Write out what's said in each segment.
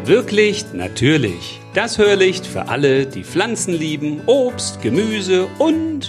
Wirklich natürlich. Das Hörlicht für alle, die Pflanzen lieben, Obst, Gemüse und.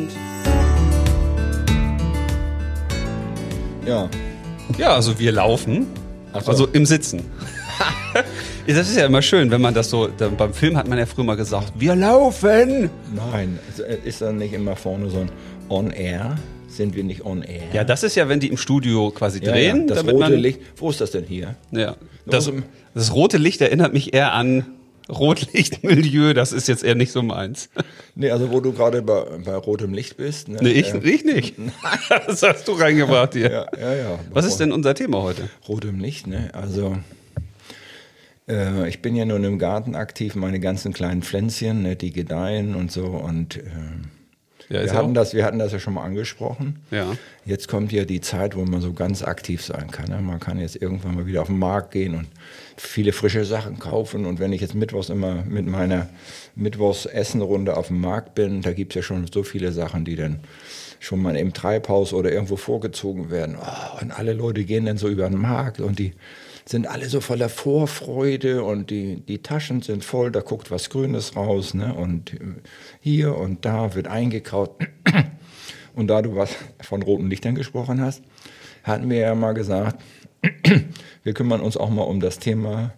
Ja. Ja, also wir laufen, Ach so. also im Sitzen. Das ist ja immer schön, wenn man das so, beim Film hat man ja früher mal gesagt, wir laufen. Nein, ist dann nicht immer vorne so ein On-Air? Sind wir nicht On-Air? Ja, das ist ja, wenn die im Studio quasi drehen. Ja, das damit rote man, Licht, wo ist das denn hier? Ja, das rote Licht erinnert mich eher an Rotlichtmilieu, das ist jetzt eher nicht so meins. Nee, also wo du gerade bei rotem Licht bist. Ne? Nee, ich nicht. Das hast du reingebracht hier. Ja. Was ist denn unser Thema heute? Rotem Licht, ne? Also ich bin ja nun im Garten aktiv, meine ganzen kleinen Pflänzchen, ne, die gedeihen und so und Ja, wir hatten das ja schon mal angesprochen. Ja. Jetzt kommt ja die Zeit, wo man so ganz aktiv sein kann. Ne? Man kann jetzt irgendwann mal wieder auf den Markt gehen und viele frische Sachen kaufen. Und wenn ich jetzt mittwochs immer mit meiner Mittwochs-Essenrunde auf dem Markt bin, da gibt es ja schon so viele Sachen, die dann schon mal im Treibhaus oder irgendwo vorgezogen werden. Oh, und alle Leute gehen dann so über den Markt und die sind alle so voller Vorfreude und die Taschen sind voll, da guckt was Grünes raus, ne? Und hier und da wird eingekauft. Und da du was von roten Lichtern gesprochen hast, hatten wir ja mal gesagt, wir kümmern uns auch mal um das Thema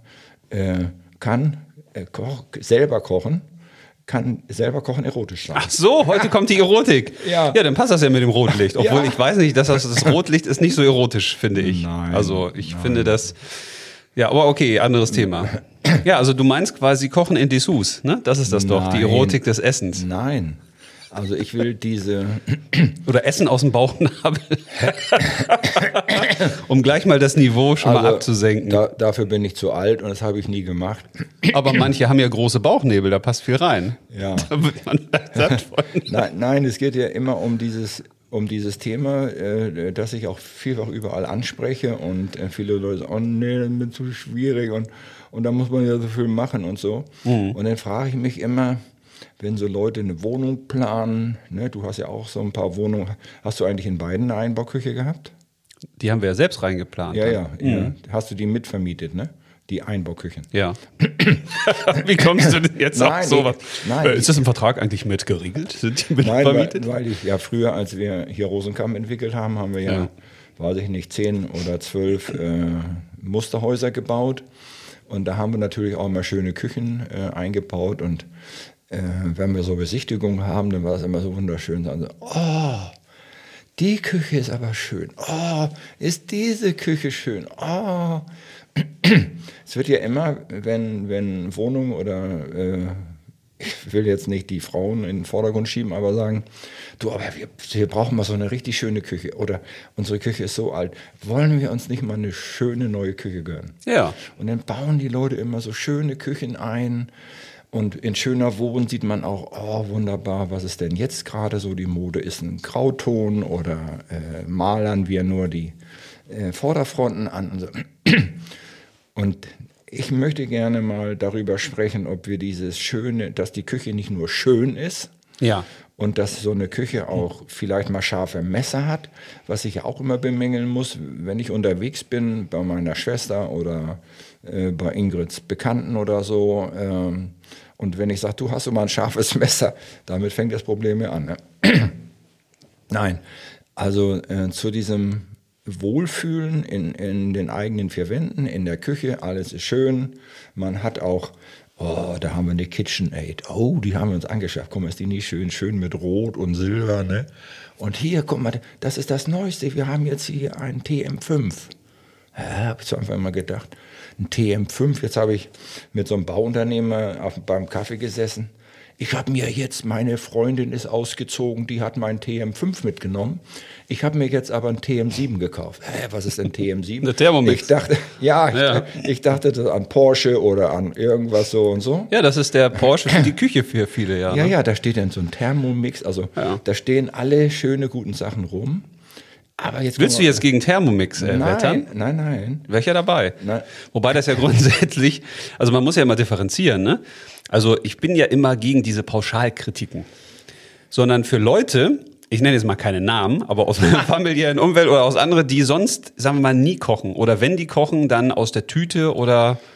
selber kochen erotisch sein. Ach so, heute kommt die Erotik. Ja. Ja, dann passt das ja mit dem Rotlicht. Obwohl ich weiß nicht, dass das Rotlicht ist nicht so erotisch, finde ich. Nein, also ich finde das, ja, aber okay, anderes Thema. Ja, also du meinst quasi Kochen in Dessous, ne? Das ist das doch, die Erotik des Essens. Nein, also ich will diese... Oder Essen aus dem Bauchnabel. Um gleich mal das Niveau schon mal abzusenken. Dafür bin ich zu alt und das habe ich nie gemacht. Aber manche haben ja große Bauchnäbel, da passt viel rein. Ja. Da wird man satt von. Nein, es geht ja immer um dieses Thema, das ich auch vielfach überall anspreche und viele Leute sagen, oh nee, das ist zu schwierig und da muss man ja so viel machen und so. Mhm. Und dann frage ich mich immer, wenn so Leute eine Wohnung planen, ne, du hast ja auch so ein paar Wohnungen, hast du eigentlich in beiden eine Einbauküche gehabt? Die haben wir ja selbst reingeplant. Ja. Hast du die mitvermietet, ne? Die Einbauküchen. Ja. Wie kommst du denn jetzt auf sowas? Nein. Ist das im Vertrag eigentlich mit geregelt? Sind die mitvermietet? Nein, weil ich ja früher, als wir hier Rosenkamp entwickelt haben, haben wir ja, weiß ich nicht, 10 oder 12 Musterhäuser gebaut. Und da haben wir natürlich auch mal schöne Küchen eingebaut. Und wenn wir so Besichtigungen haben, dann war es immer so wunderschön. Also, oh, die Küche ist aber schön. Oh, ist diese Küche schön. Oh. Es wird ja immer, wenn Wohnungen oder ich will jetzt nicht die Frauen in den Vordergrund schieben, aber sagen, du, aber wir brauchen mal so eine richtig schöne Küche oder unsere Küche ist so alt. Wollen wir uns nicht mal eine schöne neue Küche gönnen? Ja. Und dann bauen die Leute immer so schöne Küchen ein. Und in schöner Wohnen sieht man auch, oh wunderbar, was ist denn jetzt gerade so die Mode? Ist ein Grauton oder malern wir nur die Vorderfronten an und so. Und ich möchte gerne mal darüber sprechen, ob wir dieses Schöne, dass die Küche nicht nur schön ist, ja, und dass so eine Küche auch vielleicht mal scharfe Messer hat, was ich ja auch immer bemängeln muss, wenn ich unterwegs bin, bei meiner Schwester oder bei Ingrids Bekannten oder so. Und wenn ich sage, du hast immer ein scharfes Messer, damit fängt das Problem ja an. Ne? Nein, also zu diesem Wohlfühlen in den eigenen vier Wänden, in der Küche, alles ist schön. Man hat auch, oh, da haben wir eine KitchenAid. Oh, die haben wir uns angeschafft. Guck mal, ist die nicht schön? Schön mit Rot und Silber, ne? Und hier, guck mal, das ist das Neueste. Wir haben jetzt hier einen TM5. Ja, habe ich so einfach immer gedacht. Ein TM5. Jetzt habe ich mit so einem Bauunternehmer beim Kaffee gesessen. Ich habe mir jetzt, meine Freundin ist ausgezogen, die hat meinen TM5 mitgenommen. Ich habe mir jetzt aber einen TM7 gekauft. Was ist denn TM7? Eine Thermomix. Ich dachte das an Porsche oder an irgendwas so und so. Ja, das ist der Porsche für die Küche für viele Jahre. Ja, da steht dann so ein Thermomix. Also da stehen alle schöne, guten Sachen rum. Aber jetzt willst du jetzt gegen Thermomix wettern? Nein. Wäre ich ja dabei. Nein. Wobei das ja grundsätzlich, also man muss ja immer differenzieren, ne? Also ich bin ja immer gegen diese Pauschalkritiken. Sondern für Leute, ich nenne jetzt mal keine Namen, aber aus meiner familiären Umwelt oder aus anderen, die sonst, sagen wir mal, nie kochen. Oder wenn die kochen, dann aus der Tüte oder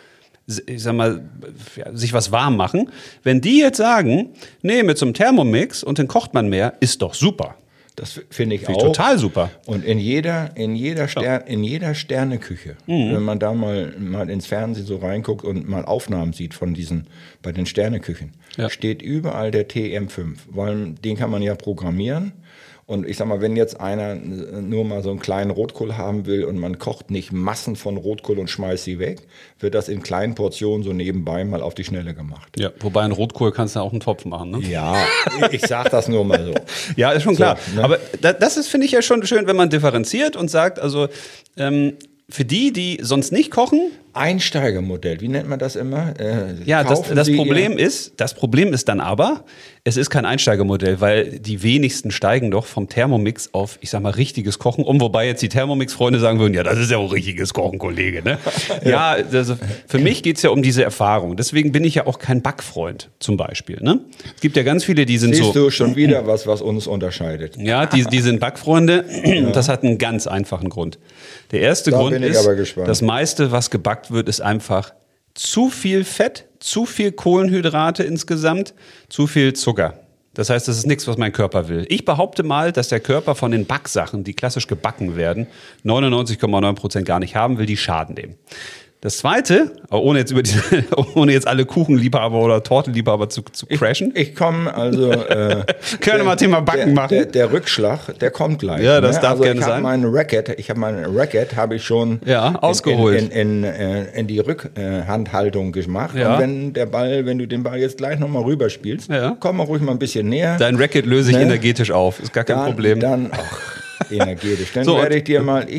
ich sag mal, sich was warm machen. Wenn die jetzt sagen, nee, mit so einem Thermomix und dann kocht man mehr, ist doch super. Das finde ich auch. Total super. Und in jeder Sterneküche, wenn man da mal ins Fernsehen so reinguckt und mal Aufnahmen sieht von bei den Sterneküchen, steht überall der TM5, weil den kann man ja programmieren. Und ich sag mal, wenn jetzt einer nur mal so einen kleinen Rotkohl haben will und man kocht nicht Massen von Rotkohl und schmeißt sie weg, wird das in kleinen Portionen so nebenbei mal auf die Schnelle gemacht. Ja, wobei ein Rotkohl kannst du auch einen Topf machen, ne? Ja, ich sag das nur mal so. Ja, ist schon klar. So, ne? Aber das ist, finde ich, ja schon schön, wenn man differenziert und sagt, also für die sonst nicht kochen. Einsteigermodell, wie nennt man das immer? Ja, das Problem ist dann aber, es ist kein Einsteigermodell, weil die wenigsten steigen doch vom Thermomix auf, ich sag mal, richtiges Kochen um, wobei jetzt die Thermomix-Freunde sagen würden, ja, das ist ja auch richtiges Kochen, Kollege, ne? Ja, also für mich geht's ja um diese Erfahrung. Deswegen bin ich ja auch kein Backfreund, zum Beispiel, ne? Es gibt ja ganz viele, die sind Siehst du schon wieder was uns unterscheidet. Ja, die sind Backfreunde und das hat einen ganz einfachen Grund. Der erste Grund ist, das meiste, was gebackt wird, ist einfach zu viel Fett, zu viel Kohlenhydrate insgesamt, zu viel Zucker. Das heißt, das ist nichts, was mein Körper will. Ich behaupte mal, dass der Körper von den Backsachen, die klassisch gebacken werden, 99,9% gar nicht haben will, die schaden dem. Das Zweite, ohne jetzt alle Kuchenliebhaber oder Tortenliebhaber zu crashen. Ich komme also. Können wir mal Thema Backen machen? Der Rückschlag, der kommt gleich. Ja, das darf gerne sein. Ich habe meinen Racket habe ich schon ausgeholt. In die Rückhandhaltung gemacht. Ja. Und wenn du den Ball jetzt gleich nochmal rüberspielst, komm mal ruhig mal ein bisschen näher. Dein Racket löse ich energetisch auf, ist gar kein Problem. Energetisch. Dann werde ich dir mal,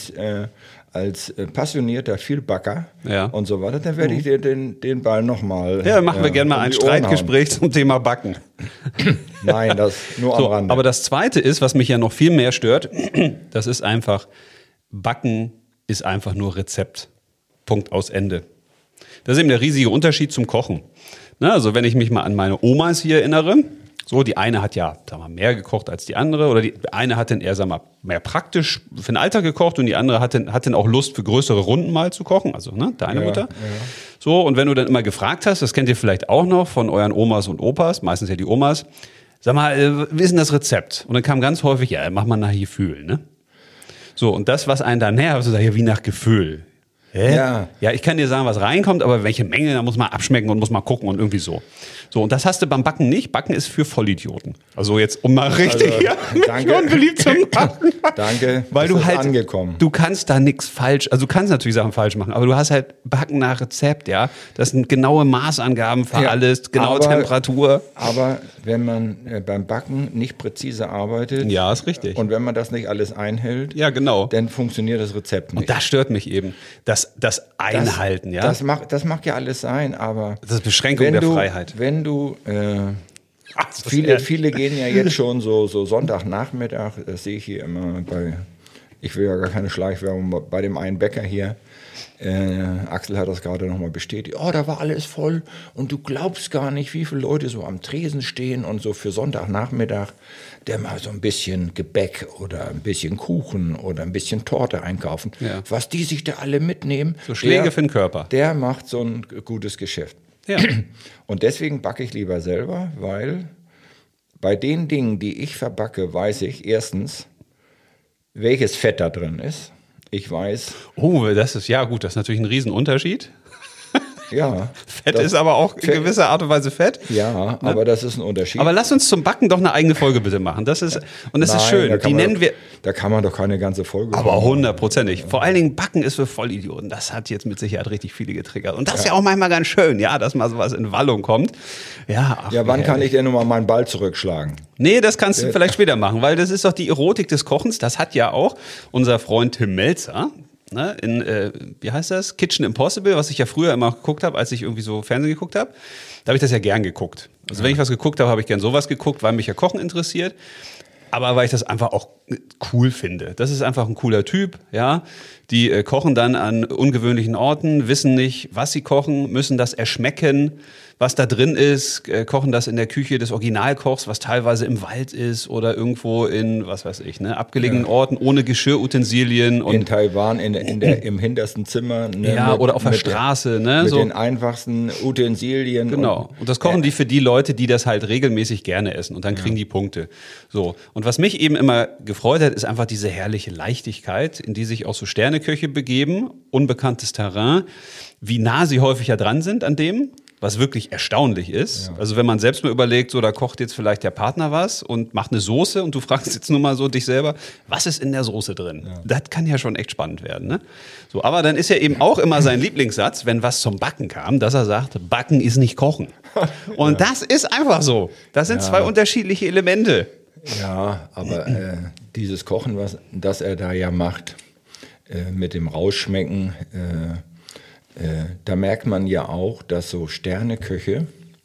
als passionierter Vielbacker und so weiter, dann werde ich dir den Ball nochmal. Ja, machen wir gerne mal ein Streitgespräch zum Thema Backen. Nein, das nur am Rande. Aber das Zweite ist, was mich ja noch viel mehr stört, das ist einfach, Backen ist einfach nur Rezept. Punkt, aus Ende. Das ist eben der riesige Unterschied zum Kochen. Na, also wenn ich mich mal an meine Omas hier erinnere, so, die eine hat ja mehr gekocht als die andere oder die eine hat dann eher, mehr praktisch für den Alltag gekocht und die andere hat dann auch Lust für größere Runden mal zu kochen, also deine Mutter. Ja. So, und wenn du dann immer gefragt hast, das kennt ihr vielleicht auch noch von euren Omas und Opas, meistens ja die Omas, sag mal, wie ist denn das Rezept? Und dann kam ganz häufig, ja, mach mal nach Gefühl, ne? So, und das, was einen da nervt, so ja, wie nach Gefühl. Hä? Ja, ich kann dir sagen, was reinkommt, aber welche Menge, da muss man abschmecken und muss mal gucken und irgendwie so. So, und das hast du beim Backen nicht. Backen ist für Vollidioten. Also jetzt, um mal richtig unbeliebt zu machen. Danke, weil du halt angekommen. Du kannst da nichts falsch, also du kannst natürlich Sachen falsch machen, aber du hast halt Backen nach Rezept, ja. Das sind genaue Maßangaben für alles, genaue Temperatur. Aber wenn man beim Backen nicht präzise arbeitet, ja, ist richtig. Und wenn man das nicht alles einhält, ja, genau, dann funktioniert das Rezept nicht. Und das stört mich eben. Das Einhalten, ja. Das mag ja alles sein, aber das ist Beschränkung der Freiheit. Viele gehen ja jetzt schon so Sonntagnachmittag, das sehe ich hier immer ich will ja gar keine Schleichwerbung, bei dem einen Bäcker hier, Axel hat das gerade nochmal bestätigt, da war alles voll und du glaubst gar nicht, wie viele Leute so am Tresen stehen und so für Sonntagnachmittag, der mal so ein bisschen Gebäck oder ein bisschen Kuchen oder ein bisschen Torte einkaufen, was die sich da alle mitnehmen. So Schläge für den Körper. Der macht so ein gutes Geschäft. Ja. Und deswegen backe ich lieber selber, weil bei den Dingen, die ich verbacke, weiß ich erstens, welches Fett da drin ist. Ich weiß. Das ist natürlich ein Riesenunterschied. Ja. Fett ist aber auch in gewisser Art und Weise Fett. Ja, aber das ist ein Unterschied. Aber lass uns zum Backen doch eine eigene Folge bitte machen. Das ist schön. Da kann man doch keine ganze Folge machen. Aber 100%. Vor allen Dingen Backen ist für Vollidioten. Das hat jetzt mit Sicherheit richtig viele getriggert. Und das ist ja auch manchmal ganz schön, dass mal sowas in Wallung kommt. Wann kann ich denn nun mal meinen Ball zurückschlagen? Nee, das kannst du vielleicht später machen, weil das ist doch die Erotik des Kochens. Das hat ja auch unser Freund Tim Melzer. Wie heißt das? Kitchen Impossible, was ich ja früher immer geguckt habe, als ich irgendwie so Fernsehen geguckt habe. Da habe ich das ja gern geguckt. Also wenn ich was geguckt habe, habe ich gern sowas geguckt, weil mich ja Kochen interessiert. aber weil ich das einfach auch cool finde. Das ist einfach ein cooler Typ, ja. Die kochen dann an ungewöhnlichen Orten, wissen nicht, was sie kochen, müssen das erschmecken, was da drin ist, kochen das in der Küche des Originalkochs, was teilweise im Wald ist oder irgendwo in, was weiß ich, ne, abgelegenen Orten ohne Geschirrutensilien. Und in Taiwan, im hintersten Zimmer. Ne, ja, oder auf der Straße. Ne, mit so. den einfachsten Utensilien. Genau. Und das kochen die für die Leute, die das halt regelmäßig gerne essen. Und dann kriegen die Punkte. So. Und was mich eben immer gefreut hat, ist einfach diese herrliche Leichtigkeit, in die sich auch so Sterneköche begeben, unbekanntes Terrain, wie nah sie häufig ja dran sind an dem, was wirklich erstaunlich ist. Ja. Also wenn man selbst mal überlegt, so da kocht jetzt vielleicht der Partner was und macht eine Soße und du fragst jetzt nur mal so dich selber, was ist in der Soße drin? Ja. Das kann ja schon echt spannend werden. Ne? So, aber dann ist ja eben auch immer sein Lieblingssatz, wenn was zum Backen kam, dass er sagt, Backen ist nicht Kochen. Und das ist einfach so. Das sind zwei unterschiedliche Elemente. Ja, aber dieses Kochen, das er da ja macht, mit dem Rausschmecken, da merkt man ja auch, dass so Sterneköche,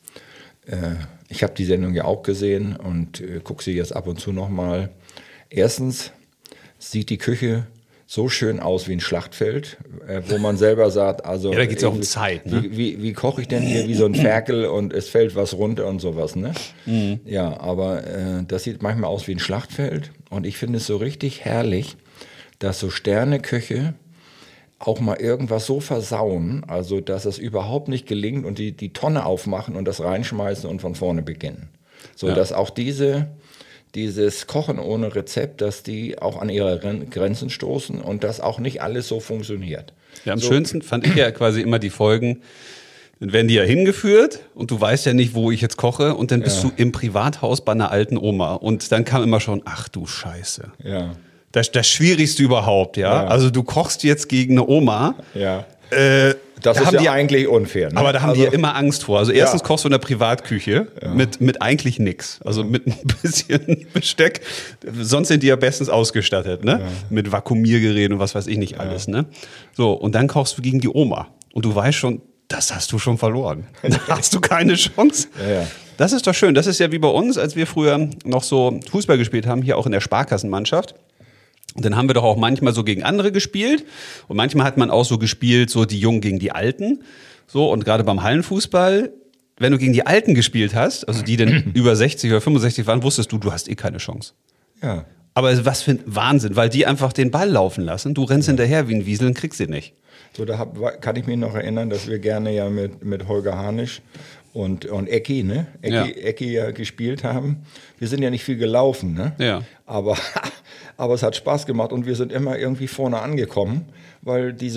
ich habe die Sendung ja auch gesehen und gucke sie jetzt ab und zu nochmal. Erstens sieht die Küche so schön aus wie ein Schlachtfeld, wo man selber sagt, also ja, da geht es auch um Zeit. Ne? Wie koche ich denn hier wie so ein Ferkel und es fällt was runter und sowas. Ne? Mhm. Ja, aber das sieht manchmal aus wie ein Schlachtfeld und ich finde es so richtig herrlich, dass so Sterneköche auch mal irgendwas so versauen, also dass es überhaupt nicht gelingt und die Tonne aufmachen und das reinschmeißen und von vorne beginnen. So dass auch dieses Kochen ohne Rezept, dass die auch an ihre Grenzen stoßen und dass auch nicht alles so funktioniert. Ja, am schönsten fand ich ja quasi immer die Folgen, dann werden die ja hingeführt und du weißt ja nicht, wo ich jetzt koche und dann bist du im Privathaus bei einer alten Oma und dann kam immer schon, ach du Scheiße. Ja. Das Schwierigste überhaupt, ja. Also du kochst jetzt gegen eine Oma. Ja. Das ist ja eigentlich unfair. Ne? Aber da haben die ja immer Angst vor. Also erstens kochst du in der Privatküche mit eigentlich nix. Also mit ein bisschen Besteck. Sonst sind die ja bestens ausgestattet, ne? Ja. Mit Vakuumiergeräten und was weiß ich nicht alles, ne? So, und dann kochst du gegen die Oma. Und du weißt schon, das hast du schon verloren. Da hast du keine Chance. Ja. Das ist doch schön. Das ist ja wie bei uns, als wir früher noch so Fußball gespielt haben, hier auch in der Sparkassenmannschaft. Und dann haben wir doch auch manchmal so gegen andere gespielt. Und manchmal hat man auch so gespielt, so die Jungen gegen die Alten. So, und gerade beim Hallenfußball, wenn du gegen die Alten gespielt hast, also die dann über 60 oder 65 waren, wusstest du hast eh keine Chance. Ja. Aber was für ein Wahnsinn, weil die einfach den Ball laufen lassen. Du rennst hinterher wie ein Wiesel und kriegst ihn nicht. So, kann ich mich noch erinnern, dass wir gerne ja mit Holger Harnisch und Ecki, ne? Ecki ja gespielt haben. Wir sind ja nicht viel gelaufen, ne? Ja. Aber es hat Spaß gemacht und wir sind immer irgendwie vorne angekommen, weil diese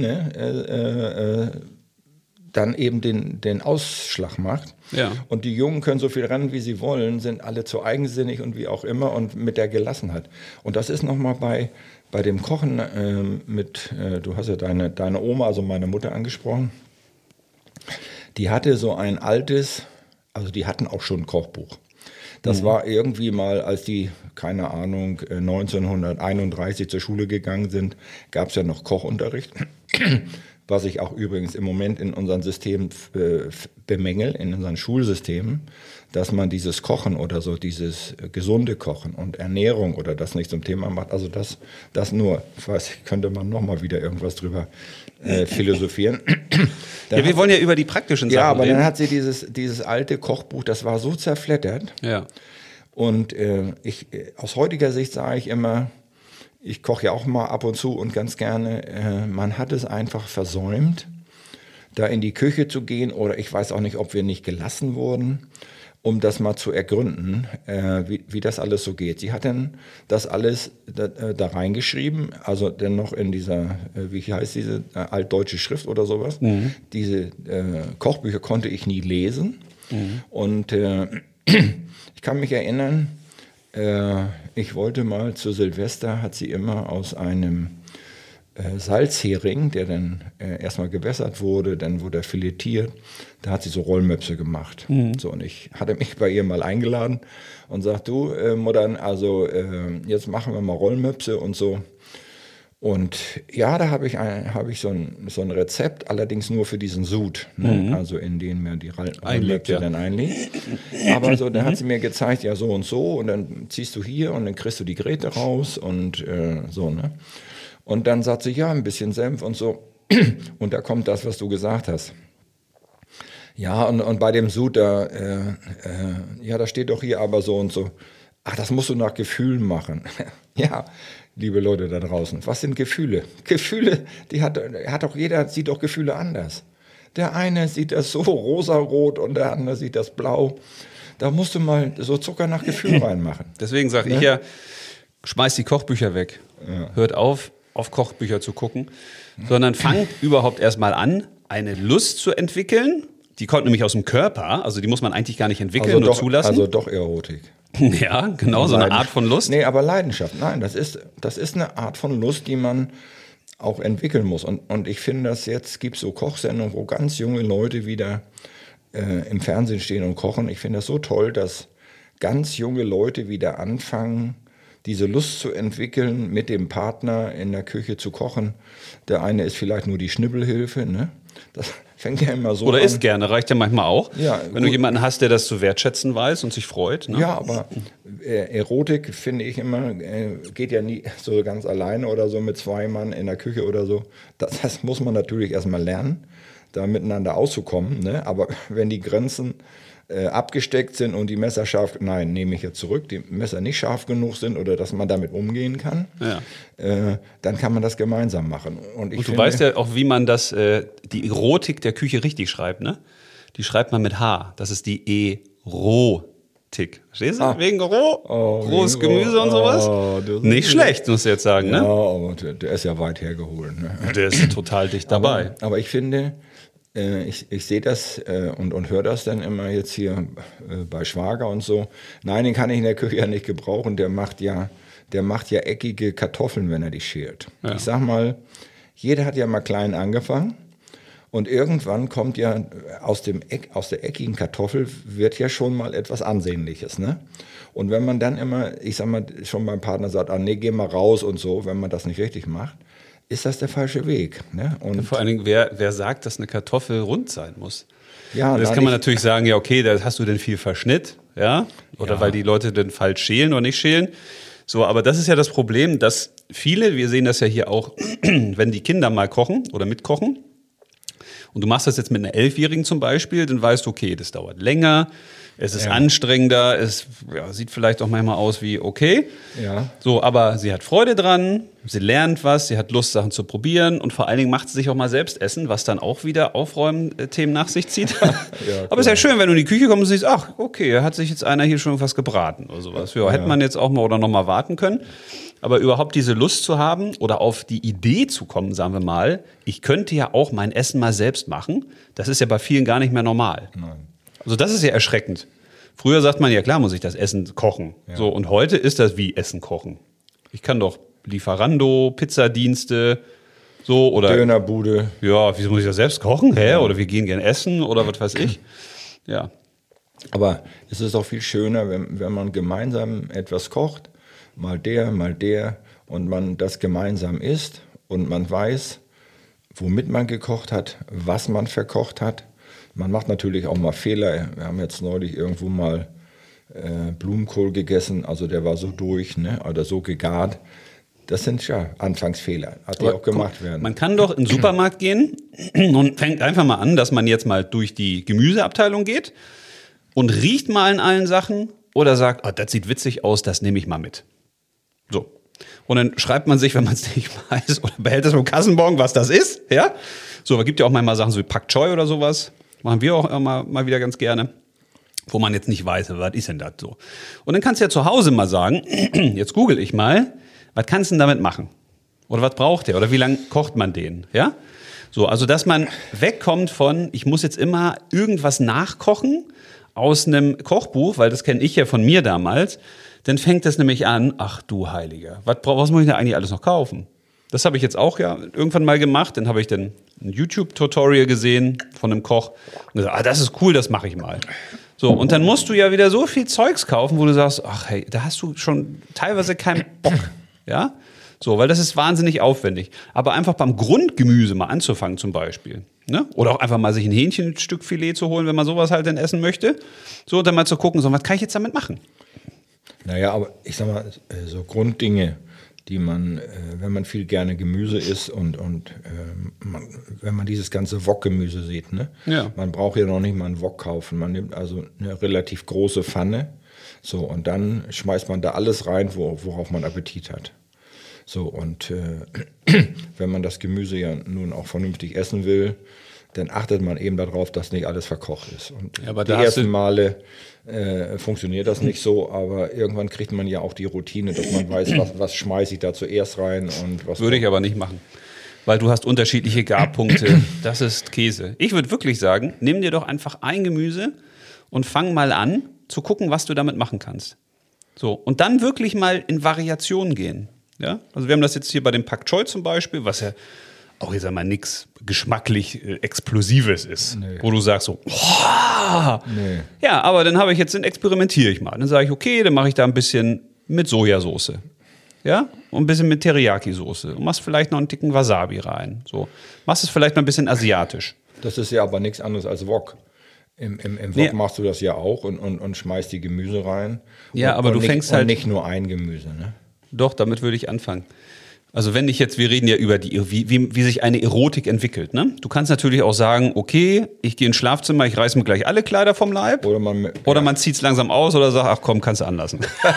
Routine dann eben den Ausschlag macht. Ja. Und die Jungen können so viel rennen, wie sie wollen, sind alle zu eigensinnig und wie auch immer und mit der Gelassenheit. Und das ist nochmal bei dem Kochen du hast ja deine Oma, also meine Mutter, angesprochen. Die hatte so ein altes, also die hatten auch schon ein Kochbuch. Das war irgendwie mal, als die, keine Ahnung, 1931 zur Schule gegangen sind, gab es ja noch Kochunterricht, was ich auch übrigens im Moment in unserem System bemängel, in unseren Schulsystemen, dass man dieses Kochen oder so, dieses gesunde Kochen und Ernährung oder das nicht zum Thema macht. Also das nur, könnte man nochmal wieder irgendwas drüber philosophieren. Ja, wir wollen ja über die praktischen Sachen reden. Ja, aber dann hat sie dieses alte Kochbuch, das war so zerfleddert. Ja. Und aus heutiger Sicht sage ich immer, ich koche ja auch mal ab und zu und ganz gerne, man hat es einfach versäumt, da in die Küche zu gehen oder ich weiß auch nicht, ob wir nicht gelassen wurden, um das mal zu ergründen, wie das alles so geht. Sie hat dann das alles da reingeschrieben, also dann noch in dieser, wie heißt diese altdeutsche Schrift oder sowas. Mhm. Diese Kochbücher konnte ich nie lesen. Mhm. Und ich kann mich erinnern, ich wollte mal zu Silvester, hat sie immer aus einem Salzhering, der dann erstmal gewässert wurde, dann wurde er filetiert, da hat sie so Rollmöpse gemacht. Mhm. So, und ich hatte mich bei ihr mal eingeladen und sagt, du Mutter, also jetzt machen wir mal Rollmöpse und so. Und ja, da habe ich so ein Rezept, allerdings nur für diesen Sud, ne? Also in den mir die Rallmöpse dann einlegt. Aber so, dann hat sie mir gezeigt, ja so und dann ziehst du hier und dann kriegst du die Gräte raus und so, ne? Und dann sagt sie, ja, ein bisschen Senf und so. Und da kommt das, was du gesagt hast. Ja, und bei dem Sud, da steht doch hier aber so und so. Ach, das musst du nach Gefühlen machen. Ja, liebe Leute da draußen, was sind Gefühle? Gefühle, jeder sieht doch Gefühle anders. Der eine sieht das so rosarot und der andere sieht das blau. Da musst du mal so Zucker nach Gefühl reinmachen. Deswegen sage ich ja, schmeißt die Kochbücher weg. Ja. Hört auf Kochbücher zu gucken, sondern fangt überhaupt erstmal an, eine Lust zu entwickeln. Die kommt nämlich aus dem Körper, also die muss man eigentlich gar nicht entwickeln, also nur zulassen. Also doch Erotik. Ja, genau, so eine Art von Lust. Nee, aber Leidenschaft, nein, das ist eine Art von Lust, die man auch entwickeln muss. Und ich finde, dass jetzt gibt es so Kochsendungen, wo ganz junge Leute wieder im Fernsehen stehen und kochen. Ich finde das so toll, dass ganz junge Leute wieder anfangen, diese Lust zu entwickeln, mit dem Partner in der Küche zu kochen. Der eine ist vielleicht nur die Schnibbelhilfe, ne? Das fängt ja immer so Oder an. isst gerne, reicht ja manchmal auch. Ja, wenn du jemanden hast, der das zu wertschätzen weiß und sich freut. Ne? Ja, aber Erotik, finde ich immer, geht ja nie so ganz alleine oder so mit zwei Mann in der Küche oder so. Das muss man natürlich erstmal lernen, da miteinander auszukommen. Ne? Aber wenn die Grenzen abgesteckt sind und die Messer scharf, nein, nehme ich jetzt zurück, die Messer nicht scharf genug sind oder dass man damit umgehen kann, dann kann man das gemeinsam machen. Und du weißt ja auch, wie man die Erotik der Küche richtig schreibt, ne? Die schreibt man mit H. Das ist die Erotik. Verstehst du? Wegen rohes Gemüse und sowas. Nicht schlecht, musst du jetzt sagen, ne? Ja, aber der ist ja weit hergeholt. Ne? Der ist total dicht dabei. Aber ich finde, ich sehe das und höre das dann immer jetzt hier bei Schwager und so. Nein, den kann ich in der Küche ja nicht gebrauchen. Der macht ja eckige Kartoffeln, wenn er die schält. Ja. Ich sag mal, jeder hat ja mal klein angefangen und irgendwann kommt ja aus der eckigen Kartoffel wird ja schon mal etwas Ansehnliches, ne? Und wenn man dann immer, ich sag mal, schon beim Partner sagt, nee, geh mal raus und so, wenn man das nicht richtig macht, ist das der falsche Weg. Ne? Und vor allen Dingen, wer sagt, dass eine Kartoffel rund sein muss? Ja, das kann man natürlich sagen, ja okay, da hast du denn viel Verschnitt, ja? Oder weil die Leute den falsch schälen oder nicht schälen. So, aber das ist ja das Problem, dass viele, wir sehen das ja hier auch, wenn die Kinder mal kochen oder mitkochen und du machst das jetzt mit einer 11-Jährigen zum Beispiel, dann weißt du, okay, das dauert länger, es ist anstrengender, es sieht vielleicht auch manchmal aus wie okay. Ja. So, aber sie hat Freude dran, sie lernt was, sie hat Lust, Sachen zu probieren und vor allen Dingen macht sie sich auch mal selbst essen, was dann auch wieder Aufräumen-Themen nach sich zieht. Aber es ist ja schön, wenn du in die Küche kommst und siehst, ach, okay, hat sich jetzt einer hier schon was gebraten oder sowas. Ja, hätte man jetzt auch mal oder noch mal warten können. Aber überhaupt diese Lust zu haben oder auf die Idee zu kommen, sagen wir mal, ich könnte ja auch mein Essen mal selbst machen, das ist ja bei vielen gar nicht mehr normal. Nein. Also das ist ja erschreckend. Früher sagt man, ja klar muss ich das Essen kochen. Ja. So, und heute ist das wie Essen kochen. Ich kann doch Lieferando, Pizzadienste, so oder Dönerbude. Ja, wieso muss ich das selbst kochen? Hä? Oder wir gehen gern essen oder was weiß ich. Ja. Aber es ist auch viel schöner, wenn man gemeinsam etwas kocht, mal der und man das gemeinsam isst und man weiß, womit man gekocht hat, was man verkocht hat. Man macht natürlich auch mal Fehler. Wir haben jetzt neulich irgendwo mal Blumenkohl gegessen, also der war so durch, ne, oder so gegart. Das sind ja Anfangsfehler, die auch gemacht werden. Man kann doch in den Supermarkt gehen und fängt einfach mal an, dass man jetzt mal durch die Gemüseabteilung geht und riecht mal in allen Sachen oder sagt, oh, das sieht witzig aus, das nehme ich mal mit. So. Und dann schreibt man sich, wenn man es nicht weiß, oder behält es im Kassenbon, was das ist, ja? So, aber gibt ja auch manchmal Sachen so wie Pak Choi oder sowas. Machen wir auch immer mal wieder ganz gerne. Wo man jetzt nicht weiß, was ist denn das so? Und dann kannst du ja zu Hause mal sagen, jetzt google ich mal, was kannst du denn damit machen? Oder was braucht der? Oder wie lange kocht man den? Ja? So, also dass man wegkommt von, ich muss jetzt immer irgendwas nachkochen aus einem Kochbuch, weil das kenne ich ja von mir damals, dann fängt das nämlich an, ach du Heiliger, was muss ich denn eigentlich alles noch kaufen? Das habe ich jetzt auch ja irgendwann mal gemacht. Dann habe ich dann ein YouTube-Tutorial gesehen von einem Koch und gesagt, das ist cool, das mache ich mal. So, und dann musst du ja wieder so viel Zeugs kaufen, wo du sagst, ach hey, da hast du schon teilweise keinen Bock. Ja? So, weil das ist wahnsinnig aufwendig. Aber einfach beim Grundgemüse mal anzufangen zum Beispiel. Ne? Oder auch einfach mal sich ein Hähnchenstückfilet zu holen, wenn man sowas halt dann essen möchte. So, und dann mal zu gucken, so, was kann ich jetzt damit machen? Naja, aber ich sag mal, so Grunddinge, die man, wenn man viel gerne Gemüse isst und wenn man dieses ganze Wokgemüse sieht, ne? Ja. Man braucht ja noch nicht mal einen Wok kaufen. Man nimmt also eine relativ große Pfanne, so, und dann schmeißt man da alles rein, worauf man Appetit hat. So, und wenn man das Gemüse ja nun auch vernünftig essen will, dann achtet man eben darauf, dass nicht alles verkocht ist. Und Ja, aber die da ersten Male funktioniert das nicht so, aber irgendwann kriegt man ja auch die Routine, dass man weiß, was schmeiße ich da zuerst rein und was. Würde ich aber nicht machen. Weil du hast unterschiedliche Garpunkte. Das ist Käse. Ich würde wirklich sagen, nimm dir doch einfach ein Gemüse und fang mal an zu gucken, was du damit machen kannst. So, und dann wirklich mal in Variationen gehen. Ja? Also wir haben das jetzt hier bei dem Pak Choi zum Beispiel, was ja auch jetzt einmal nichts geschmacklich Explosives ist. Nee. Wo du sagst so, nee. Ja, aber dann experimentiere ich mal. Dann sage ich, okay, dann mache ich da ein bisschen mit Sojasauce. Ja, und ein bisschen mit Teriyaki-Soße. Und machst vielleicht noch einen dicken Wasabi rein. So. Machst es vielleicht noch ein bisschen asiatisch. Das ist ja aber nichts anderes als Wok. Im Wok machst du das ja auch und schmeißt die Gemüse rein. Ja, aber du fängst halt. Und nicht nur ein Gemüse, ne? Doch, damit würde ich anfangen. Also wenn ich jetzt, wir reden ja über wie sich eine Erotik entwickelt, ne? Du kannst natürlich auch sagen, okay, ich gehe ins Schlafzimmer, ich reiß mir gleich alle Kleider vom Leib. Oder man zieht es langsam aus oder sagt, ach komm, kannst du anlassen.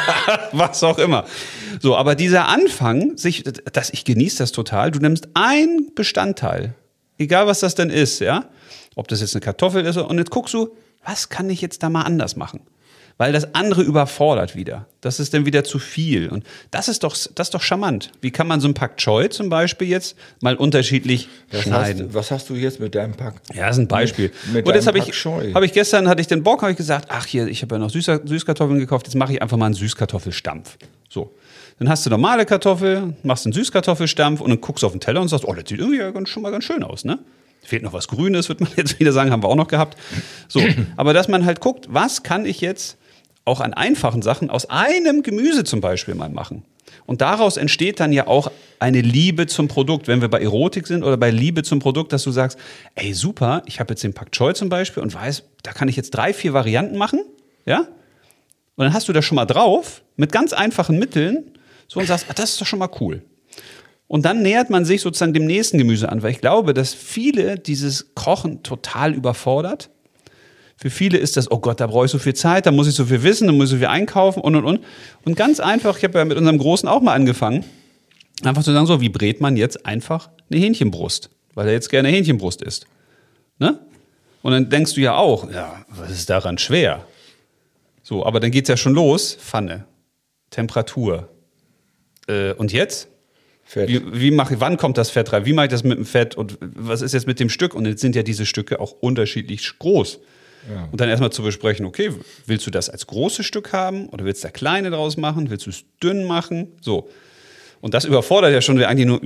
Was auch immer. So, aber dieser Anfang, ich genieße das total, du nimmst ein Bestandteil, egal was das denn ist, ja? Ob das jetzt eine Kartoffel ist, und jetzt guckst du, was kann ich jetzt da mal anders machen? Weil das andere überfordert wieder. Das ist dann wieder zu viel. Und das ist doch charmant. Wie kann man so ein Pak Choi zum Beispiel jetzt mal unterschiedlich schneiden? Was hast du jetzt mit deinem Pak? Ja, das ist ein Beispiel. Mit und jetzt gestern hatte ich den Bock, habe ich gesagt, ach hier, ich habe ja noch Süßkartoffeln gekauft, jetzt mache ich einfach mal einen Süßkartoffelstampf. So. Dann hast du normale Kartoffel, machst einen Süßkartoffelstampf und dann guckst du auf den Teller und sagst, oh, das sieht irgendwie schon mal ganz schön aus, ne? Fehlt noch was Grünes, wird man jetzt wieder sagen, haben wir auch noch gehabt. So, aber dass man halt guckt, was kann ich jetzt auch an einfachen Sachen aus einem Gemüse zum Beispiel mal machen. Und daraus entsteht dann ja auch eine Liebe zum Produkt, wenn wir bei Erotik sind oder bei Liebe zum Produkt, dass du sagst, ey super, ich habe jetzt den Pak Choi zum Beispiel und weiß, da kann ich jetzt 3, 4 Varianten machen, ja? Und dann hast du das schon mal drauf, mit ganz einfachen Mitteln, so, und sagst, das ist doch schon mal cool. Und dann nähert man sich sozusagen dem nächsten Gemüse an, weil ich glaube, dass viele dieses Kochen total überfordert. Für viele ist das, oh Gott, da brauche ich so viel Zeit, da muss ich so viel wissen, da muss ich so viel einkaufen und. Und ganz einfach, ich habe ja mit unserem Großen auch mal angefangen, einfach zu sagen, so, wie brät man jetzt einfach eine Hähnchenbrust? Weil er jetzt gerne Hähnchenbrust isst. Ne? Und dann denkst du ja auch, ja, was ist daran schwer? So, aber dann geht's ja schon los, Pfanne, Temperatur. Und jetzt? Fett. Wann kommt das Fett rein? Wie mache ich das mit dem Fett? Und was ist jetzt mit dem Stück? Und jetzt sind ja diese Stücke auch unterschiedlich groß. Ja. Und dann erstmal zu besprechen, okay, willst du das als großes Stück haben oder willst du da kleine draus machen? Willst du es dünn machen? So. Und das überfordert ja schon eigentlich nur,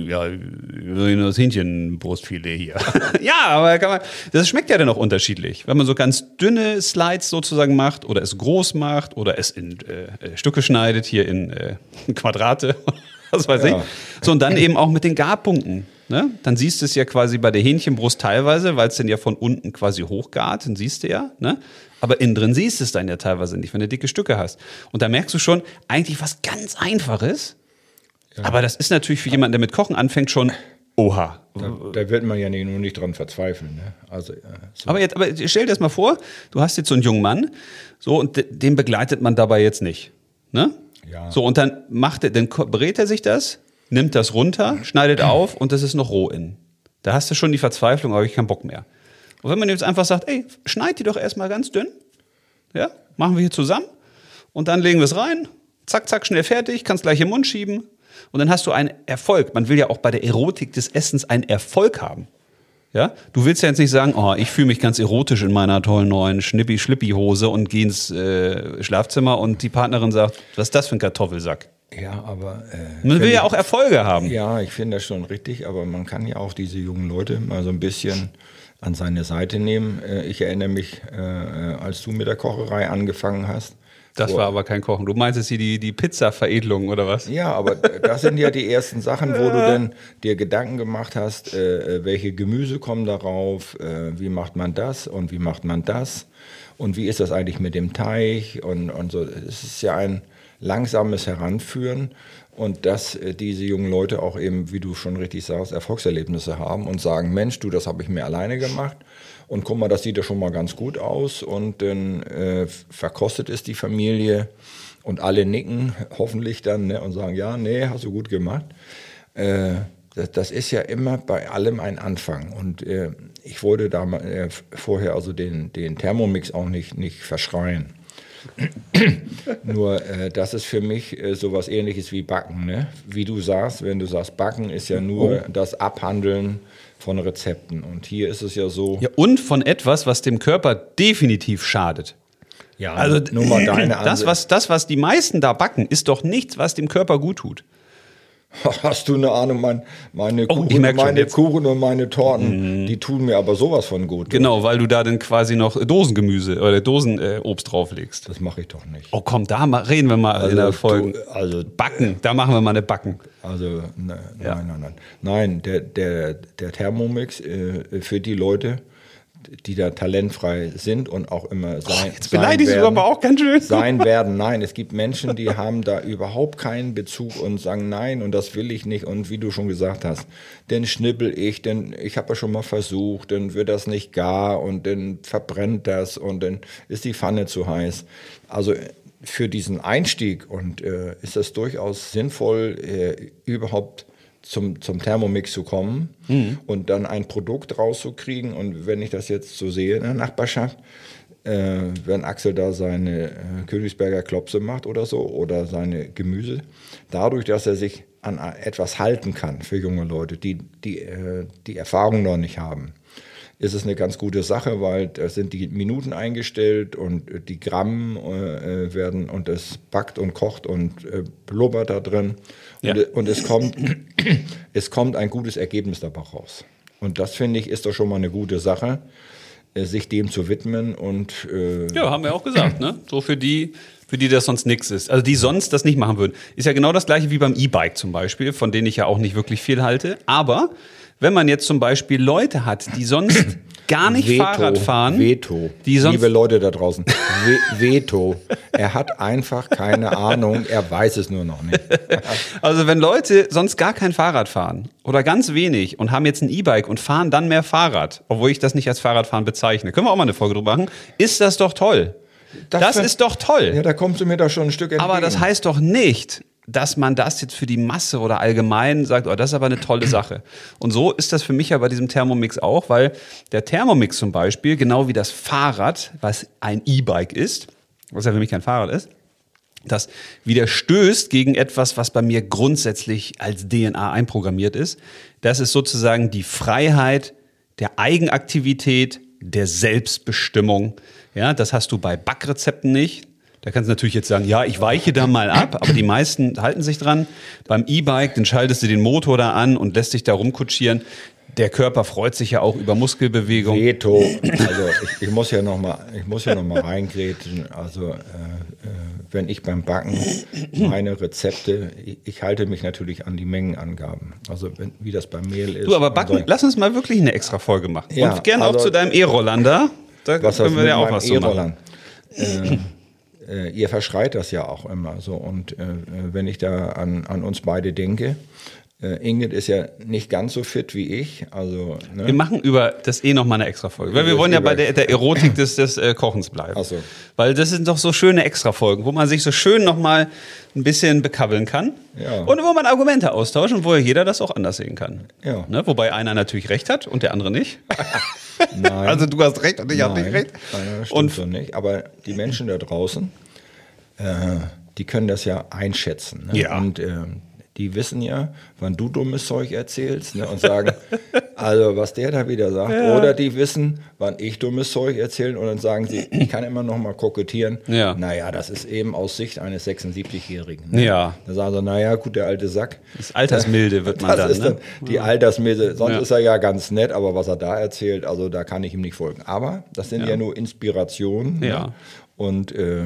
das Hähnchenbrustfilet hier. Ja, aber das schmeckt ja dann auch unterschiedlich. Wenn man so ganz dünne Slides sozusagen macht oder es groß macht oder es in Stücke schneidet, hier in Quadrate, was weiß ich. So, und dann eben auch mit den Garpunkten. Ne? Dann siehst du es ja quasi bei der Hähnchenbrust teilweise, weil es dann ja von unten quasi hochgart, dann siehst du ja. Ne? Aber innen drin siehst du es dann ja teilweise nicht, wenn du dicke Stücke hast. Und da merkst du schon, eigentlich was ganz Einfaches. Ja. Aber das ist natürlich für jemanden, der mit Kochen anfängt, schon oha. Da wird man ja nur nicht dran verzweifeln. Ne? Also, so. Aber stell dir das mal vor, du hast jetzt so einen jungen Mann, so, und den begleitet man dabei jetzt nicht. Ne? Ja. So, und dann brät er sich das, nimmt das runter, schneidet auf und das ist noch roh innen. Da hast du schon die Verzweiflung, aber ich keinen Bock mehr. Und wenn man jetzt einfach sagt, ey, schneid die doch erstmal ganz dünn, ja, machen wir hier zusammen und dann legen wir es rein, zack, zack, schnell fertig, kannst gleich im Mund schieben und dann hast du einen Erfolg. Man will ja auch bei der Erotik des Essens einen Erfolg haben. Ja? Du willst ja jetzt nicht sagen, oh, ich fühle mich ganz erotisch in meiner tollen neuen Schnippi-Schlippi-Hose und gehe ins Schlafzimmer und die Partnerin sagt, was ist das für ein Kartoffelsack? Ja, aber... man will ja auch Erfolge haben. Ja, ich finde das schon richtig, aber man kann ja auch diese jungen Leute mal so ein bisschen an seine Seite nehmen. Ich erinnere mich, als du mit der Kocherei angefangen hast, Das war aber kein Kochen. Du meinst jetzt hier die Pizza-Veredelung oder was? Ja, aber das sind ja die ersten Sachen, wo du dann dir Gedanken gemacht hast, welche Gemüse kommen darauf, wie macht man das und wie macht man das und wie ist das eigentlich mit dem Teig und so. Es ist ja ein langsames Heranführen und dass diese jungen Leute auch eben, wie du schon richtig sagst, Erfolgserlebnisse haben und sagen, Mensch, du, das habe ich mir alleine gemacht. Und guck mal, das sieht ja schon mal ganz gut aus. Und dann verkostet es die Familie und alle nicken hoffentlich dann, ne, und sagen, ja, nee, hast du gut gemacht. Das ist ja immer bei allem ein Anfang. Und ich wollte da vorher also den Thermomix auch nicht verschreien. Nur das ist für mich sowas Ähnliches wie Backen. Ne? Wie du sagst, wenn du sagst, Backen ist ja nur das Abhandeln von Rezepten. Und hier ist es ja so. Ja, und von etwas, was dem Körper definitiv schadet. Ja, Also nur mal deine das, was die meisten da backen, ist doch nichts, was dem Körper gut tut. Hast du eine Ahnung, meine Kuchen und meine Torten, die tun mir aber sowas von gut. Genau, weil du da dann quasi noch Dosengemüse oder Dosenobst drauflegst. Das mache ich doch nicht. Oh komm, reden wir mal in der Folge. Backen, da machen wir mal eine Backen. Also nein, der Thermomix für die Leute, die da talentfrei sind und auch immer jetzt beleidigst du aber auch ganz schön. Sein werden. Nein, es gibt Menschen, die haben da überhaupt keinen Bezug und sagen, nein, und das will ich nicht. Und wie du schon gesagt hast, dann schnippel ich, denn ich habe ja schon mal versucht, dann wird das nicht gar und dann verbrennt das und dann ist die Pfanne zu heiß. Also für diesen Einstieg und ist das durchaus sinnvoll, überhaupt zum Thermomix zu kommen und dann ein Produkt rauszukriegen. Und wenn ich das jetzt so sehe in der Nachbarschaft, wenn Axel da seine Königsberger Klopse macht oder so oder seine Gemüse, dadurch, dass er sich an etwas halten kann für junge Leute, die Erfahrung noch nicht haben, ist es eine ganz gute Sache, weil da sind die Minuten eingestellt und die Gramm werden und es backt und kocht und blubbert da drin. Ja. Und es kommt ein gutes Ergebnis dabei raus. Und das, finde ich, ist doch schon mal eine gute Sache, sich dem zu widmen. Und ja, haben wir auch gesagt, ne? So für die das sonst nichts ist. Also die sonst das nicht machen würden. Ist ja genau das gleiche wie beim E-Bike zum Beispiel, von denen ich ja auch nicht wirklich viel halte. Aber wenn man jetzt zum Beispiel Leute hat, die sonst gar nicht Fahrrad fahren. Liebe Leute da draußen, Veto. Er hat einfach keine Ahnung, er weiß es nur noch nicht. Also wenn Leute sonst gar kein Fahrrad fahren oder ganz wenig und haben jetzt ein E-Bike und fahren dann mehr Fahrrad, obwohl ich das nicht als Fahrradfahren bezeichne, können wir auch mal eine Folge drüber machen, ist das doch toll. Das ist doch toll. Ja, da kommst du mir doch schon ein Stück entgegen. Aber das heißt doch nicht, dass man das jetzt für die Masse oder allgemein sagt, oh, das ist aber eine tolle Sache. Und so ist das für mich ja bei diesem Thermomix auch, weil der Thermomix zum Beispiel, genau wie das Fahrrad, was ein E-Bike ist, was ja für mich kein Fahrrad ist, das widerstößt gegen etwas, was bei mir grundsätzlich als DNA einprogrammiert ist. Das ist sozusagen die Freiheit der Eigenaktivität, der Selbstbestimmung. Ja, das hast du bei Backrezepten nicht. Da kannst du natürlich jetzt sagen, ja, ich weiche da mal ab, aber die meisten halten sich dran. Beim E-Bike, dann schaltest du den Motor da an und lässt dich da rumkutschieren. Der Körper freut sich ja auch über Muskelbewegung. Veto. Also ich muss ja noch mal reingrätschen. Also wenn ich beim Backen meine Rezepte, ich halte mich natürlich an die Mengenangaben. Also wie das beim Mehl ist. Du, aber Backen, lass uns mal wirklich eine extra Folge machen. Ja, und gerne auch zu deinem E-Rollern da. Da können wir ja auch was so machen. Ihr verschreit das ja auch immer so. Und wenn ich da an uns beide denke, Ingrid ist ja nicht ganz so fit wie ich. Also, ne? Wir machen über das nochmal eine extra Folge. Weil wir wollen ja bei der Erotik des Kochens bleiben. Ach so. Weil das sind doch so schöne Extra-Folgen, wo man sich so schön nochmal ein bisschen bekabbeln kann. Ja. Und wo man Argumente austauscht und wo jeder das auch anders sehen kann. Ja. Ne? Wobei einer natürlich recht hat und der andere nicht. Nein. Also du hast recht und ich habe nicht recht. Nein, das stimmt so nicht. Aber die Menschen da draußen, die können das ja einschätzen. Ne? Ja. Und die wissen ja, wann du dummes Zeug erzählst, ne, und sagen, also was der da wieder sagt. Ja. Oder die wissen, wann ich dummes Zeug erzähle und dann sagen sie, ich kann immer noch mal kokettieren. Ja. Naja, das ist eben aus Sicht eines 76-Jährigen. Ne? Ja. Da sagen sie, naja, gut, der alte Sack. Das Altersmilde wird man das dann. Ist ne? Die Altersmilde. Sonst ist er ja ganz nett, aber was er da erzählt, also da kann ich ihm nicht folgen. Aber das sind ja nur Inspirationen. Ja. Ne? Und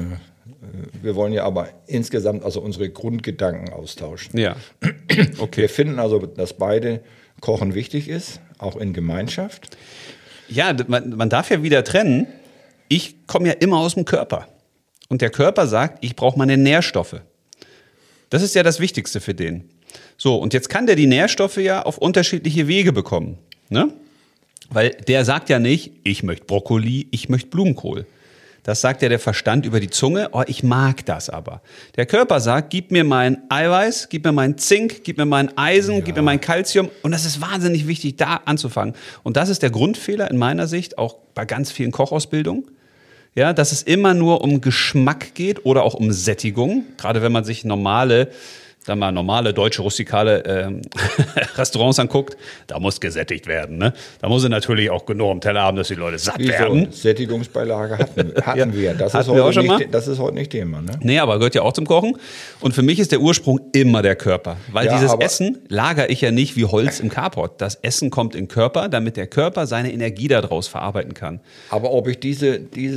Wir wollen ja aber insgesamt also unsere Grundgedanken austauschen. Ja. Okay. Wir finden also, dass beide Kochen wichtig ist, auch in Gemeinschaft. Ja, man darf ja wieder trennen. Ich komme ja immer aus dem Körper. Und der Körper sagt, ich brauche meine Nährstoffe. Das ist ja das Wichtigste für den. So, und jetzt kann der die Nährstoffe ja auf unterschiedliche Wege bekommen. Ne? Weil der sagt ja nicht, ich möchte Brokkoli, ich möchte Blumenkohl. Das sagt ja der Verstand über die Zunge, oh, ich mag das aber. Der Körper sagt, gib mir mein Eiweiß, gib mir mein Zink, gib mir mein Eisen, gib mir mein Calcium. Und das ist wahnsinnig wichtig, da anzufangen. Und das ist der Grundfehler in meiner Sicht, auch bei ganz vielen Kochausbildungen. Ja, dass es immer nur um Geschmack geht oder auch um Sättigung. Gerade wenn man sich normale deutsche rustikale Restaurants anguckt, da muss gesättigt werden. Ne? Da muss natürlich auch genug am Teller haben, dass die Leute satt werden. Sättigungsbeilage hatten wir. Das ist heute nicht Thema. Ne? Nee, aber gehört ja auch zum Kochen. Und für mich ist der Ursprung immer der Körper. Weil dieses Essen lagere ich ja nicht wie Holz im Carport. Das Essen kommt in den Körper, damit der Körper seine Energie daraus verarbeiten kann. Aber ob ich diese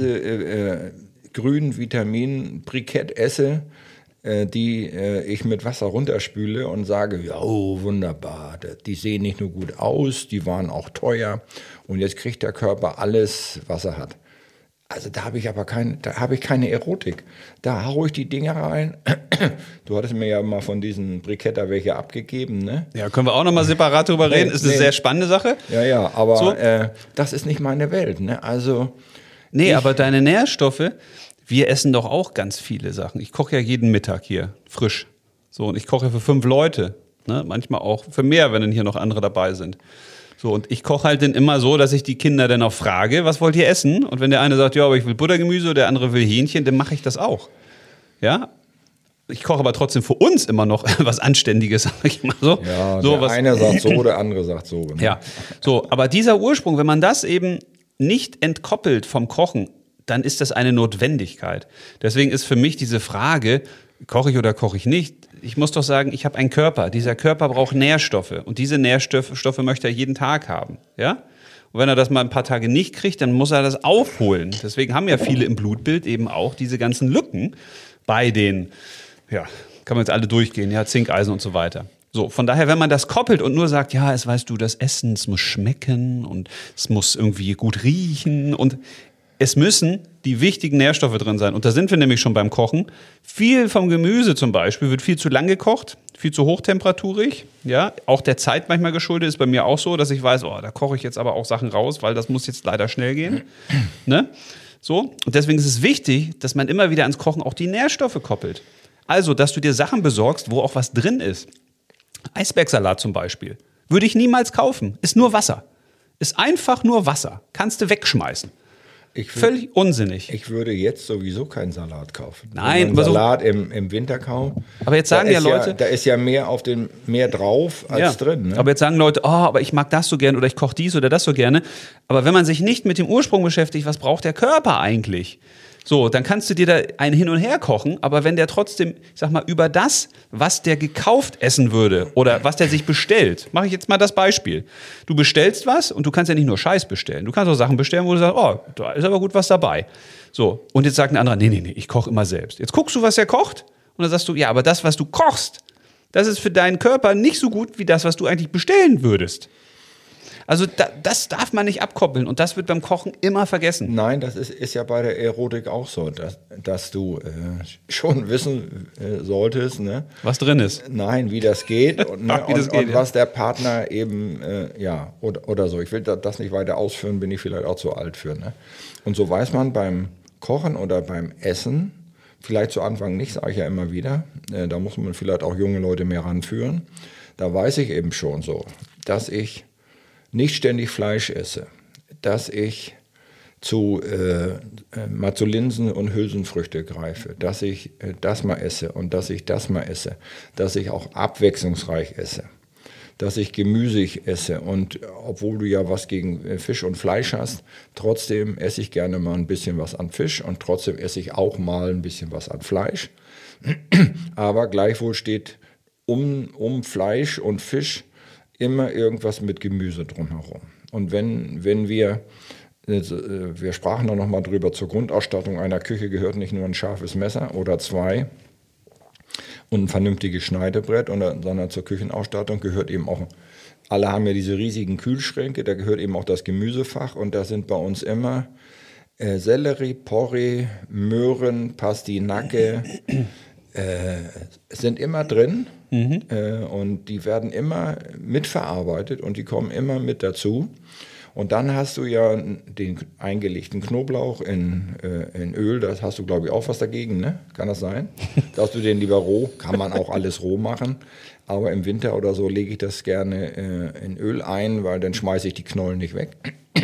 grünen Vitamin-Brikett esse, die ich mit Wasser runterspüle und sage, ja, oh, wunderbar, die sehen nicht nur gut aus, die waren auch teuer und jetzt kriegt der Körper alles, was er hat. Also da habe ich aber keine Erotik. Da haue ich die Dinger rein. Du hattest mir ja mal von diesen Briketta welche abgegeben, ne? Ja, können wir auch nochmal separat drüber reden. Ist eine sehr spannende Sache. Ja, aber so. Das ist nicht meine Welt, ne? Also aber deine Nährstoffe, wir essen doch auch ganz viele Sachen. Ich koche ja jeden Mittag hier frisch. So, und ich koche für 5 Leute. Ne? Manchmal auch für mehr, wenn dann hier noch andere dabei sind. So, und ich koche halt dann immer so, dass ich die Kinder dann auch frage, was wollt ihr essen? Und wenn der eine sagt, ja, aber ich will Buttergemüse, der andere will Hähnchen, dann mache ich das auch. Ja? Ich koche aber trotzdem für uns immer noch was Anständiges, sag ich mal so. Ja, so, der eine sagt so, der andere sagt so. Genau. Ja, so, aber dieser Ursprung, wenn man das eben nicht entkoppelt vom Kochen, dann ist das eine Notwendigkeit. Deswegen ist für mich diese Frage, koche ich oder koche ich nicht? Ich muss doch sagen, ich habe einen Körper. Dieser Körper braucht Nährstoffe. Und diese Nährstoffe möchte er jeden Tag haben. Ja? Und wenn er das mal ein paar Tage nicht kriegt, dann muss er das aufholen. Deswegen haben ja viele im Blutbild eben auch diese ganzen Lücken bei den, ja, kann man jetzt alle durchgehen, ja, Zink, Eisen und so weiter. So, von daher, wenn man das koppelt und nur sagt, ja, es weißt du, das Essen, es muss schmecken und es muss irgendwie gut riechen und es müssen die wichtigen Nährstoffe drin sein. Und da sind wir nämlich schon beim Kochen. Viel vom Gemüse zum Beispiel wird viel zu lang gekocht, viel zu hochtemperaturig. Ja, auch der Zeit manchmal geschuldet ist bei mir auch so, dass ich weiß, oh, da koche ich jetzt aber auch Sachen raus, weil das muss jetzt leider schnell gehen. Ne? So. Und deswegen ist es wichtig, dass man immer wieder ans Kochen auch die Nährstoffe koppelt. Also, dass du dir Sachen besorgst, wo auch was drin ist. Eisbergsalat zum Beispiel. Würde ich niemals kaufen. Ist nur Wasser. Ist einfach nur Wasser. Kannst du wegschmeißen. Völlig unsinnig. Ich würde jetzt sowieso keinen Salat kaufen. Nein, aber Salat im Winter kaufen. Aber jetzt sagen ja Leute, da ist ja mehr mehr drauf als drin. Ne? Aber jetzt sagen Leute, oh, aber ich mag das so gerne oder ich koche dies oder das so gerne. Aber wenn man sich nicht mit dem Ursprung beschäftigt, was braucht der Körper eigentlich? So, dann kannst du dir da ein Hin und Her kochen, aber wenn der trotzdem, ich sag mal, über das, was der gekauft essen würde oder was der sich bestellt, mache ich jetzt mal das Beispiel. Du bestellst was und du kannst ja nicht nur Scheiß bestellen. Du kannst auch Sachen bestellen, wo du sagst, oh, da ist aber gut was dabei. So, und jetzt sagt ein anderer, nee, ich koche immer selbst. Jetzt guckst du, was er kocht und dann sagst du, ja, aber das, was du kochst, das ist für deinen Körper nicht so gut wie das, was du eigentlich bestellen würdest. Also das darf man nicht abkoppeln und das wird beim Kochen immer vergessen. Nein, das ist ja bei der Erotik auch so, dass du schon wissen solltest, ne? Was drin ist. Nein, wie das geht und, ne? und was der Partner eben, oder so. Ich will das nicht weiter ausführen, bin ich vielleicht auch zu alt für. Ne? Und so weiß man beim Kochen oder beim Essen, vielleicht zu Anfang nicht, sage ich ja immer wieder, da muss man vielleicht auch junge Leute mehr ranführen, da weiß ich eben schon so, dass ich nicht ständig Fleisch esse, dass ich mal zu Linsen und Hülsenfrüchte greife, dass ich das mal esse und dass ich das mal esse, dass ich auch abwechslungsreich esse, dass ich gemüsig esse und obwohl du ja was gegen Fisch und Fleisch hast, trotzdem esse ich gerne mal ein bisschen was an Fisch und trotzdem esse ich auch mal ein bisschen was an Fleisch. Aber gleichwohl steht um Fleisch und Fisch immer irgendwas mit Gemüse drumherum. Und wenn wir Wir sprachen da nochmal drüber, zur Grundausstattung einer Küche gehört nicht nur ein scharfes Messer oder 2 und ein vernünftiges Schneidebrett, sondern zur Küchenausstattung gehört eben auch, alle haben ja diese riesigen Kühlschränke, da gehört eben auch das Gemüsefach und da sind bei uns immer Sellerie, Porree, Möhren, Pastinake, sind immer drin und die werden immer mitverarbeitet und die kommen immer mit dazu. Und dann hast du ja den eingelegten Knoblauch in Öl, das hast du, glaube ich, auch was dagegen, ne? Kann das sein? Dass du den lieber roh, kann man auch alles roh machen, aber im Winter oder so lege ich das gerne in Öl ein, weil dann schmeiße ich die Knollen nicht weg.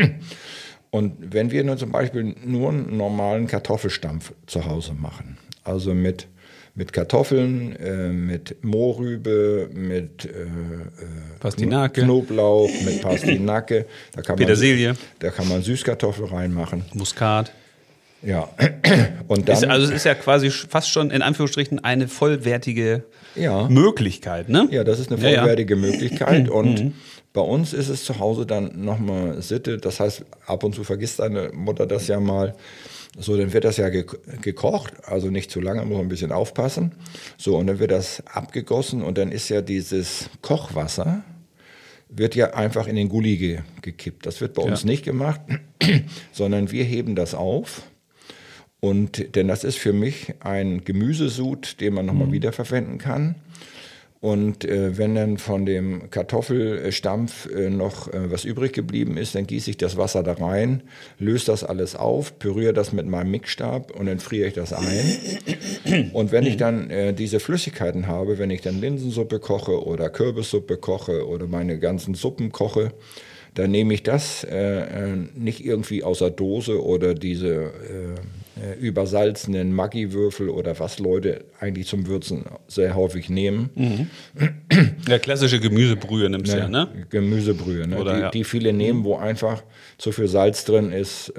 Und wenn wir nun zum Beispiel nur einen normalen Kartoffelstampf zu Hause machen, also mit Kartoffeln, mit Mohrrübe, mit Pastinake. Knoblauch, mit Pastinake. Petersilie. Da kann man Süßkartoffel reinmachen. Muskat. Ja. Und dann, Also es ist ja quasi fast schon in Anführungsstrichen eine vollwertige Möglichkeit, ne? Ja, das ist eine vollwertige Möglichkeit. Und bei uns ist es zu Hause dann nochmal Sitte. Das heißt, ab und zu vergisst deine Mutter das ja mal. So, dann wird das ja gekocht, also nicht zu lange, muss man ein bisschen aufpassen. So, und dann wird das abgegossen und dann ist ja dieses Kochwasser, wird ja einfach in den Gully gekippt. Das wird bei uns nicht gemacht, sondern wir heben das auf. Denn das ist für mich ein Gemüsesud, den man nochmal wiederverwenden kann. Und wenn dann von dem Kartoffelstampf noch was übrig geblieben ist, dann gieße ich das Wasser da rein, löse das alles auf, püriere das mit meinem Mixstab und dann friere ich das ein. Und wenn ich dann diese Flüssigkeiten habe, wenn ich dann Linsensuppe koche oder Kürbissuppe koche oder meine ganzen Suppen koche, dann nehme ich das nicht irgendwie aus der Dose oder diese übersalzenen Maggi-Würfel oder was Leute eigentlich zum Würzen sehr häufig nehmen. Ja, klassische Gemüsebrühe nimmst du ja, ne? Gemüsebrühe, ne? Oder, die viele nehmen, wo einfach zu viel Salz drin ist.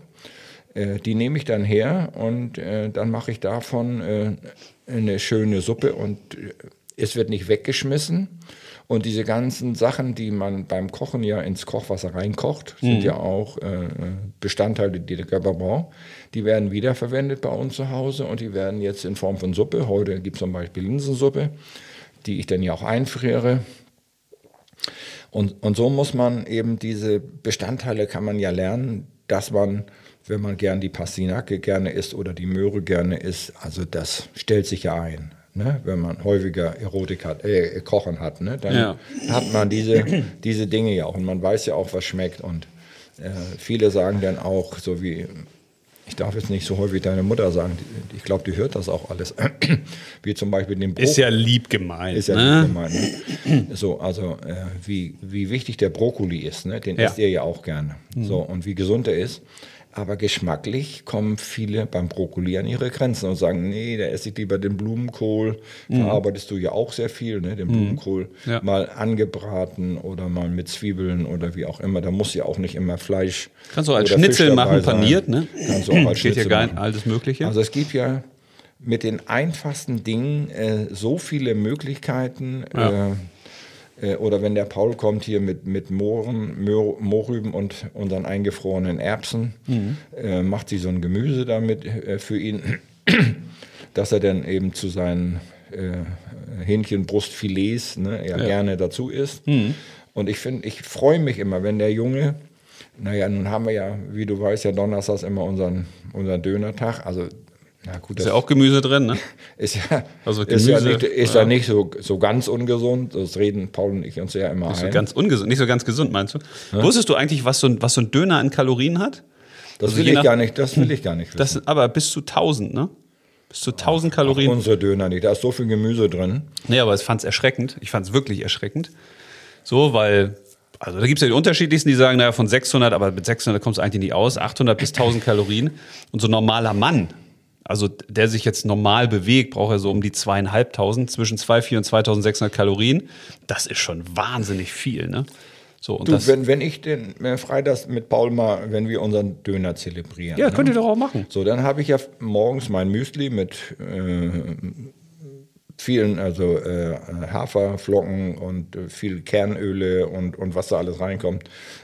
Die nehme ich dann her und dann mache ich davon eine schöne Suppe und es wird nicht weggeschmissen. Und diese ganzen Sachen, die man beim Kochen ja ins Kochwasser reinkocht, sind ja auch Bestandteile, die der Körper braucht. Die werden wiederverwendet bei uns zu Hause und die werden jetzt in Form von Suppe. Heute gibt es zum Beispiel Linsensuppe, die ich dann ja auch einfriere. Und so muss man eben diese Bestandteile, kann man ja lernen, dass man, wenn man gern die Pastinake gerne isst oder die Möhre gerne isst, also das stellt sich ja ein. Ne, wenn man häufiger Erotik hat, Kochen hat, ne, dann hat man diese Dinge ja auch und man weiß ja auch, was schmeckt und viele sagen dann auch, so wie, ich darf jetzt nicht so häufig deine Mutter sagen, ich glaube, die hört das auch alles, wie zum Beispiel den Brokkoli. Ist ja lieb gemeint. Ist ja lieb gemeint, ne? So, also wie wichtig der Brokkoli ist, ne, den isst ihr ja auch gerne. So, und wie gesund er ist. Aber geschmacklich kommen viele beim Brokkoli an ihre Grenzen und sagen, nee, da esse ich lieber den Blumenkohl. Verarbeitest du ja auch sehr viel, ne? Den Blumenkohl mal angebraten oder mal mit Zwiebeln oder wie auch immer. Da muss ja auch nicht immer Fleisch. Kannst du als Schnitzel machen, sein. paniert, ne? Kannst du auch als Geht Schnitzel ja machen. alles Mögliche. Also es gibt ja mit den einfachsten Dingen so viele Möglichkeiten. Oder wenn der Paul kommt hier mit Mohrrüben und unseren eingefrorenen Erbsen, macht sie so ein Gemüse damit für ihn, dass er dann eben zu seinen Hähnchenbrustfilets gerne dazu isst. Und ich freue mich immer, wenn der Junge, naja, nun haben wir ja, wie du weißt, ja donnerstags immer unseren Dönertag, also ja, gut, ist ja auch Gemüse drin, ne? Ist ja nicht so ganz ungesund. Das reden Paul und ich uns ja immer nicht ein. So ganz ungesund, nicht so ganz gesund, meinst du? Ja? Wusstest du eigentlich, was so ein Döner in Kalorien hat? Das will ich gar nicht wissen. Aber bis zu 1000, ne? Bis zu 1000 Kalorien. Unsere Döner nicht, da ist so viel Gemüse drin. Nee, aber ich fand es erschreckend. Ich fand es wirklich erschreckend. So, weil, also da gibt es ja die unterschiedlichsten, die sagen, naja, von 600, aber mit 600 kommst du eigentlich nicht aus, 800 bis 1000 Kalorien. Und so ein normaler Mann, also der sich jetzt normal bewegt, braucht er so um die 2500, zwischen 2.400 und 2.600 Kalorien. Das ist schon wahnsinnig viel, ne? So, und wenn ich den freitags mit Paul mal, wenn wir unseren Döner zelebrieren. Ja, könnt ihr doch auch machen. So, dann habe ich ja morgens mein Müsli mit vielen, also Haferflocken und viel Kernöle und was da alles reinkommt.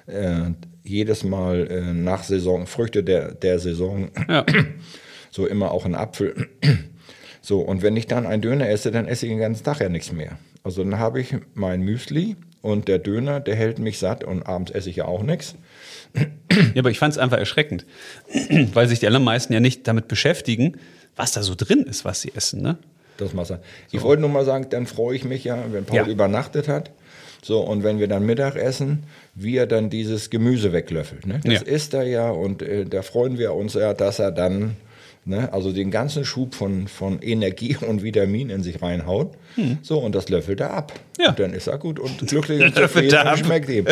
Jedes Mal nach Saison, Früchte der Saison, Ja. so immer auch ein Apfel. So, und wenn ich dann einen Döner esse, dann esse ich den ganzen Tag ja nichts mehr. Also dann habe ich mein Müsli und der Döner, der hält mich satt und abends esse ich ja auch nichts. Ja, aber ich fand es einfach erschreckend, weil sich die allermeisten ja nicht damit beschäftigen, was da so drin ist, was sie essen, ne? Das muss sein. Ich wollte nur mal sagen, dann freue ich mich ja, wenn Paul übernachtet hat. So, und wenn wir dann Mittag essen, wie er dann dieses Gemüse weglöffelt. Ne? Das isst er ja und da freuen wir uns ja, dass er dann also den ganzen Schub von Energie und Vitamin in sich reinhaut. So, und das löffelt er ab. Ja. Und dann ist er gut und glücklich und zufrieden und schmeckt ihm.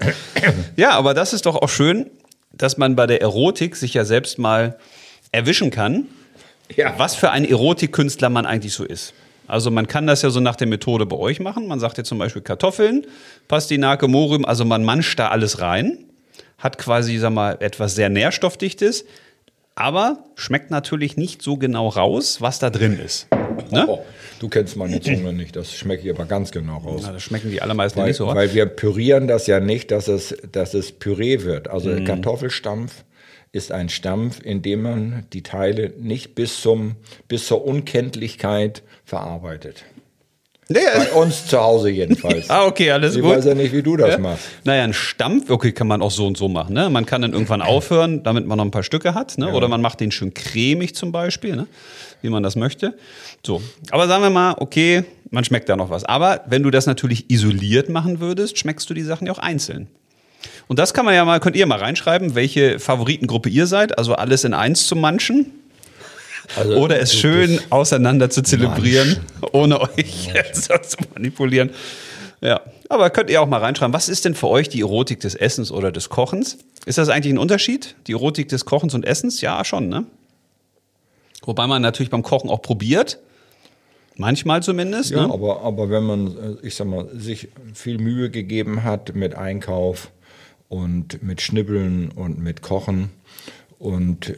Ja, aber das ist doch auch schön, dass man bei der Erotik sich ja selbst mal erwischen kann, was für ein Erotikkünstler man eigentlich so ist. Also man kann das ja so nach der Methode bei euch machen. Man sagt ja zum Beispiel Kartoffeln, Pastinake, Mohrrüben, also man manscht da alles rein, hat quasi, sag mal, etwas sehr Nährstoffdichtes, aber schmeckt natürlich nicht so genau raus, was da drin ist. Ne? Oh, du kennst meine Zunge nicht, das schmecke ich aber ganz genau raus. Na, das schmecken die allermeisten Weil, nicht so. weil wir pürieren das ja nicht, dass es Püree wird. Also Kartoffelstampf ist ein Stampf, in dem man die Teile nicht bis zur Unkenntlichkeit verarbeitet. Bei uns zu Hause jedenfalls. Okay, alles Ich gut. weiß ja nicht, wie du das machst. Naja, ein Stampf, okay, kann man auch so und so machen. Ne? Man kann dann irgendwann aufhören, damit man noch ein paar Stücke hat. Ne? Oder man macht den schön cremig zum Beispiel, ne? Wie man das möchte. So, aber sagen wir mal, okay, man schmeckt da noch was. Aber wenn du das natürlich isoliert machen würdest, schmeckst du die Sachen ja auch einzeln. Und das kann man ja mal, könnt ihr mal reinschreiben, welche Favoritengruppe ihr seid. Also alles in eins zu manchen. Also, Oder es schön auseinander zu zelebrieren, ohne euch jetzt zu manipulieren. Ja, aber könnt ihr auch mal reinschreiben, was ist denn für euch die Erotik des Essens oder des Kochens? Ist das eigentlich ein Unterschied? Die Erotik des Kochens und Essens? Ja, schon, ne? Wobei man natürlich beim Kochen auch probiert. Manchmal zumindest. Ja, ne? aber wenn man, ich sag mal, sich viel Mühe gegeben hat mit Einkauf und mit Schnibbeln und mit Kochen und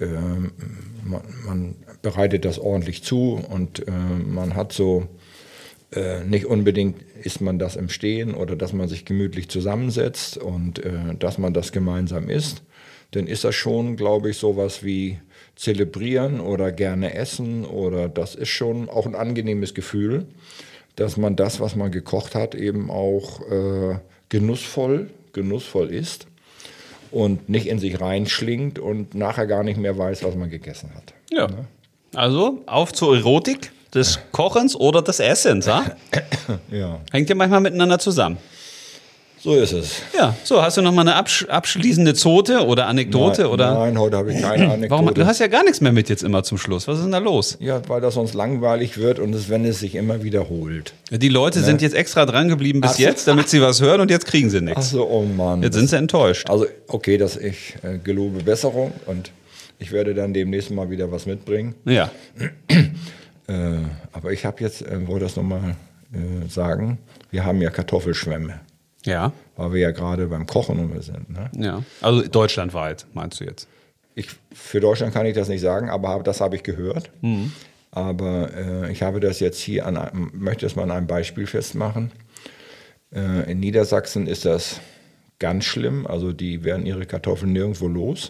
man bereitet das ordentlich zu und man hat so nicht unbedingt isst man das im Stehen oder dass man sich gemütlich zusammensetzt und dass man das gemeinsam isst, dann ist das schon, glaube ich, sowas wie zelebrieren oder gerne essen oder das ist schon auch ein angenehmes Gefühl, dass man das, was man gekocht hat, eben auch genussvoll isst und nicht in sich reinschlingt und nachher gar nicht mehr weiß, was man gegessen hat. Ja. Also auf zur Erotik des Kochens oder des Essens. Ja. Hängt ja manchmal miteinander zusammen. So ist es. Ja, so, hast du noch mal eine abschließende Zote oder Anekdote? Nein, oder? nein, heute habe ich keine Anekdote. Warum? Du hast ja gar nichts mehr mit jetzt immer zum Schluss. Was ist denn da los? Ja, weil das sonst langweilig wird und wenn es sich immer wiederholt. Die Leute sind jetzt extra dran geblieben bis Ach so. jetzt, damit sie was hören und jetzt kriegen sie nichts. Ach so, oh Mann. Jetzt sind sie enttäuscht. Also, okay, ich gelobe Besserung und ich werde dann demnächst mal wieder was mitbringen. Ja. Aber ich habe jetzt, wollte das nochmal sagen, wir haben ja Kartoffelschwämme, Ja. weil wir ja gerade beim Kochen sind. Ne? Ja. Also deutschlandweit, meinst du jetzt? Für Deutschland kann ich das nicht sagen, aber das habe ich gehört. Aber ich habe das jetzt hier möchte es mal an einem Beispiel festmachen. In Niedersachsen ist das ganz schlimm, also die werden ihre Kartoffeln nirgendwo los.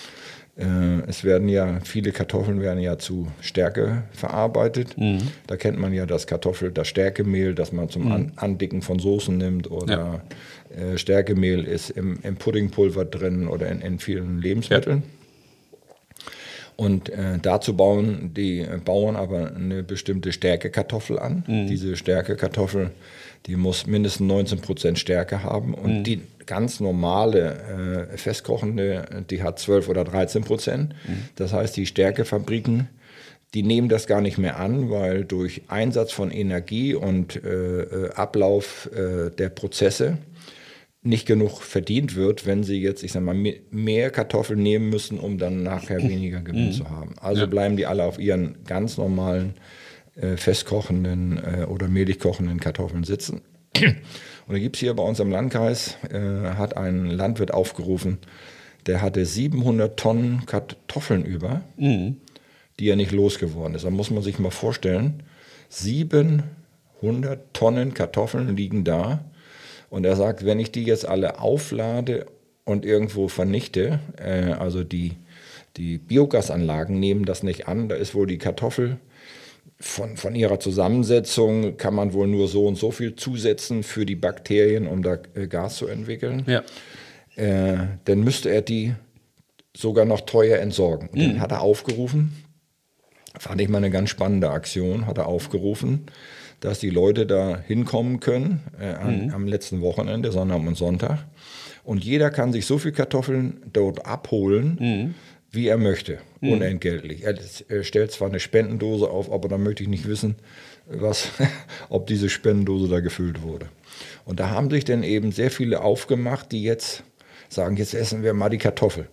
Viele Kartoffeln werden ja zu Stärke verarbeitet. Da kennt man ja das Stärkemehl, das man zum Andicken von Soßen nimmt oder Stärkemehl ist im Puddingpulver drin oder in vielen Lebensmitteln. Und dazu bauen die Bauern aber eine bestimmte Stärkekartoffel an. Diese Stärkekartoffel, die muss mindestens 19% Stärke haben und die ganz normale festkochende, die hat 12 oder 13%. Das heißt, die Stärkefabriken, die nehmen das gar nicht mehr an, weil durch Einsatz von Energie und Ablauf der Prozesse nicht genug verdient wird, wenn sie jetzt, ich sag mal, mehr Kartoffeln nehmen müssen, um dann nachher weniger Gewinn zu haben. Also bleiben die alle auf ihren ganz normalen festkochenden oder mehlig kochenden Kartoffeln sitzen. Und da gibt es hier bei uns im Landkreis, hat ein Landwirt aufgerufen, der hatte 700 Tonnen Kartoffeln über, die er nicht losgeworden ist. Da muss man sich mal vorstellen, 700 Tonnen Kartoffeln liegen da. Und er sagt, wenn ich die jetzt alle auflade und irgendwo vernichte, also die Biogasanlagen nehmen das nicht an, da ist wohl die Kartoffel von ihrer Zusammensetzung, kann man wohl nur so und so viel zusetzen für die Bakterien, um da Gas zu entwickeln. Ja. Dann müsste er die sogar noch teuer entsorgen. Und dann hat er aufgerufen, fand ich mal eine ganz spannende Aktion, hat er aufgerufen, dass die Leute da hinkommen können am letzten Wochenende, Sonntag und Sonntag. Und jeder kann sich so viel Kartoffeln dort abholen, wie er möchte, unentgeltlich. Er stellt zwar eine Spendendose auf, aber da möchte ich nicht wissen, ob diese Spendendose da gefüllt wurde. Und da haben sich dann eben sehr viele aufgemacht, die jetzt sagen, jetzt essen wir mal die Kartoffel.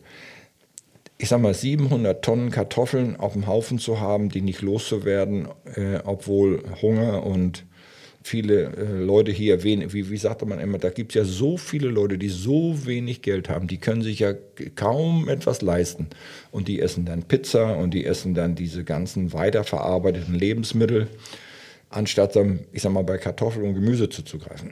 Ich sag mal, 700 Tonnen Kartoffeln auf dem Haufen zu haben, die nicht loszuwerden, obwohl Hunger und viele Leute hier, wie sagte man immer, da gibt es ja so viele Leute, die so wenig Geld haben, die können sich ja kaum etwas leisten. Und die essen dann Pizza und die essen dann diese ganzen weiterverarbeiteten Lebensmittel, anstatt dann, ich sag mal, bei Kartoffeln und Gemüse zuzugreifen.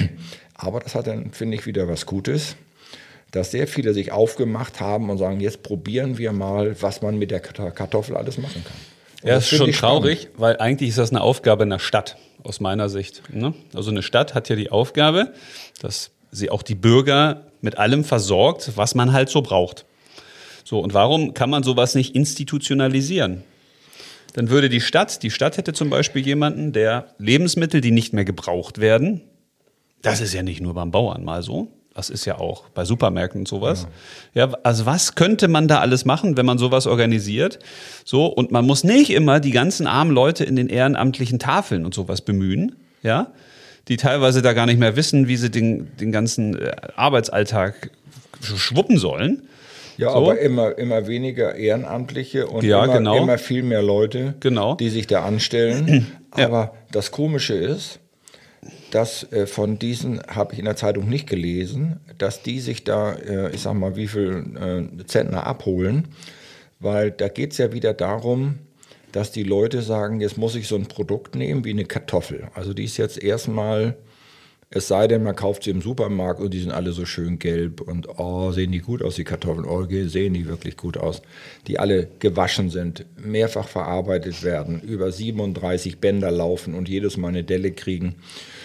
Aber das hat dann, finde ich, wieder was Gutes, dass sehr viele sich aufgemacht haben und sagen, jetzt probieren wir mal, was man mit der Kartoffel alles machen kann. Und ja, das ist schon traurig, weil eigentlich ist das eine Aufgabe einer Stadt, aus meiner Sicht. Ne? Also eine Stadt hat ja die Aufgabe, dass sie auch die Bürger mit allem versorgt, was man halt so braucht. So, und warum kann man sowas nicht institutionalisieren? Dann würde die Stadt hätte zum Beispiel jemanden, der Lebensmittel, die nicht mehr gebraucht werden, das ist ja nicht nur beim Bauern mal so, das ist ja auch bei Supermärkten und sowas. Ja, also was könnte man da alles machen, wenn man sowas organisiert? So, und man muss nicht immer die ganzen armen Leute in den ehrenamtlichen Tafeln und sowas bemühen, ja, die teilweise da gar nicht mehr wissen, wie sie den ganzen Arbeitsalltag schwuppen sollen. Ja, so. Aber immer weniger Ehrenamtliche und ja, immer viel mehr Leute, genau, die sich da anstellen. Ja. Aber das Komische ist, dass von diesen, habe ich in der Zeitung nicht gelesen, dass die sich da, ich sag mal, wie viel Zentner abholen, weil da geht es ja wieder darum, dass die Leute sagen, jetzt muss ich so ein Produkt nehmen wie eine Kartoffel. Also die ist jetzt erstmal, es sei denn, man kauft sie im Supermarkt und die sind alle so schön gelb und sehen die gut aus, die Kartoffeln, sehen die wirklich gut aus. Die alle gewaschen sind, mehrfach verarbeitet werden, über 37 Bänder laufen und jedes Mal eine Delle kriegen.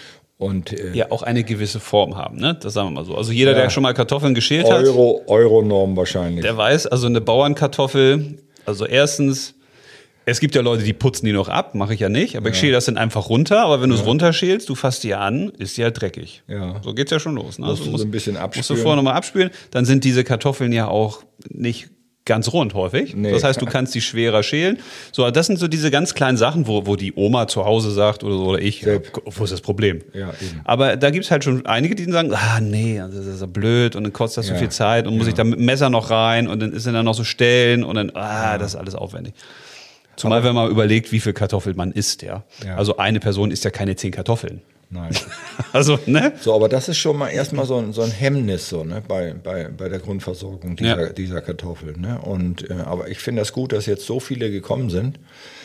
Und ja, auch eine gewisse Form haben, ne? Das sagen wir mal so. Also jeder, der schon mal Kartoffeln geschält hat, Euronorm wahrscheinlich. Der weiß, also eine Bauernkartoffel, also erstens, es gibt ja Leute, die putzen die noch ab, mache ich ja nicht, aber ich schäle das dann einfach runter, aber wenn du es runterschälst, du fasst die an, ist die halt dreckig. Ja. So geht's ja schon los. Ne? Musst du so ein bisschen abspülen. Musst du vorher nochmal abspülen, dann sind diese Kartoffeln ja auch nicht ganz rund häufig. Nee. Das heißt, du kannst die schwerer schälen. So, das sind so diese ganz kleinen Sachen, wo die Oma zu Hause sagt oder ich, wo ist das Problem? Ja, eben. Aber da gibt's halt schon einige, die sagen, nee, das ist ja blöd und dann kostet das so viel Zeit und muss ich da mit dem Messer noch rein und dann sind da noch so Stellen und dann, das ist alles aufwendig. Zumal, wenn man überlegt, wie viel Kartoffeln man isst, ja. Also eine Person isst ja keine 10 Kartoffeln. Nein. Also, ne? So, aber das ist schon mal erstmal so ein Hemmnis so, ne, bei der Grundversorgung dieser Kartoffeln. Ne? Und, aber ich finde das gut, dass jetzt so viele gekommen sind.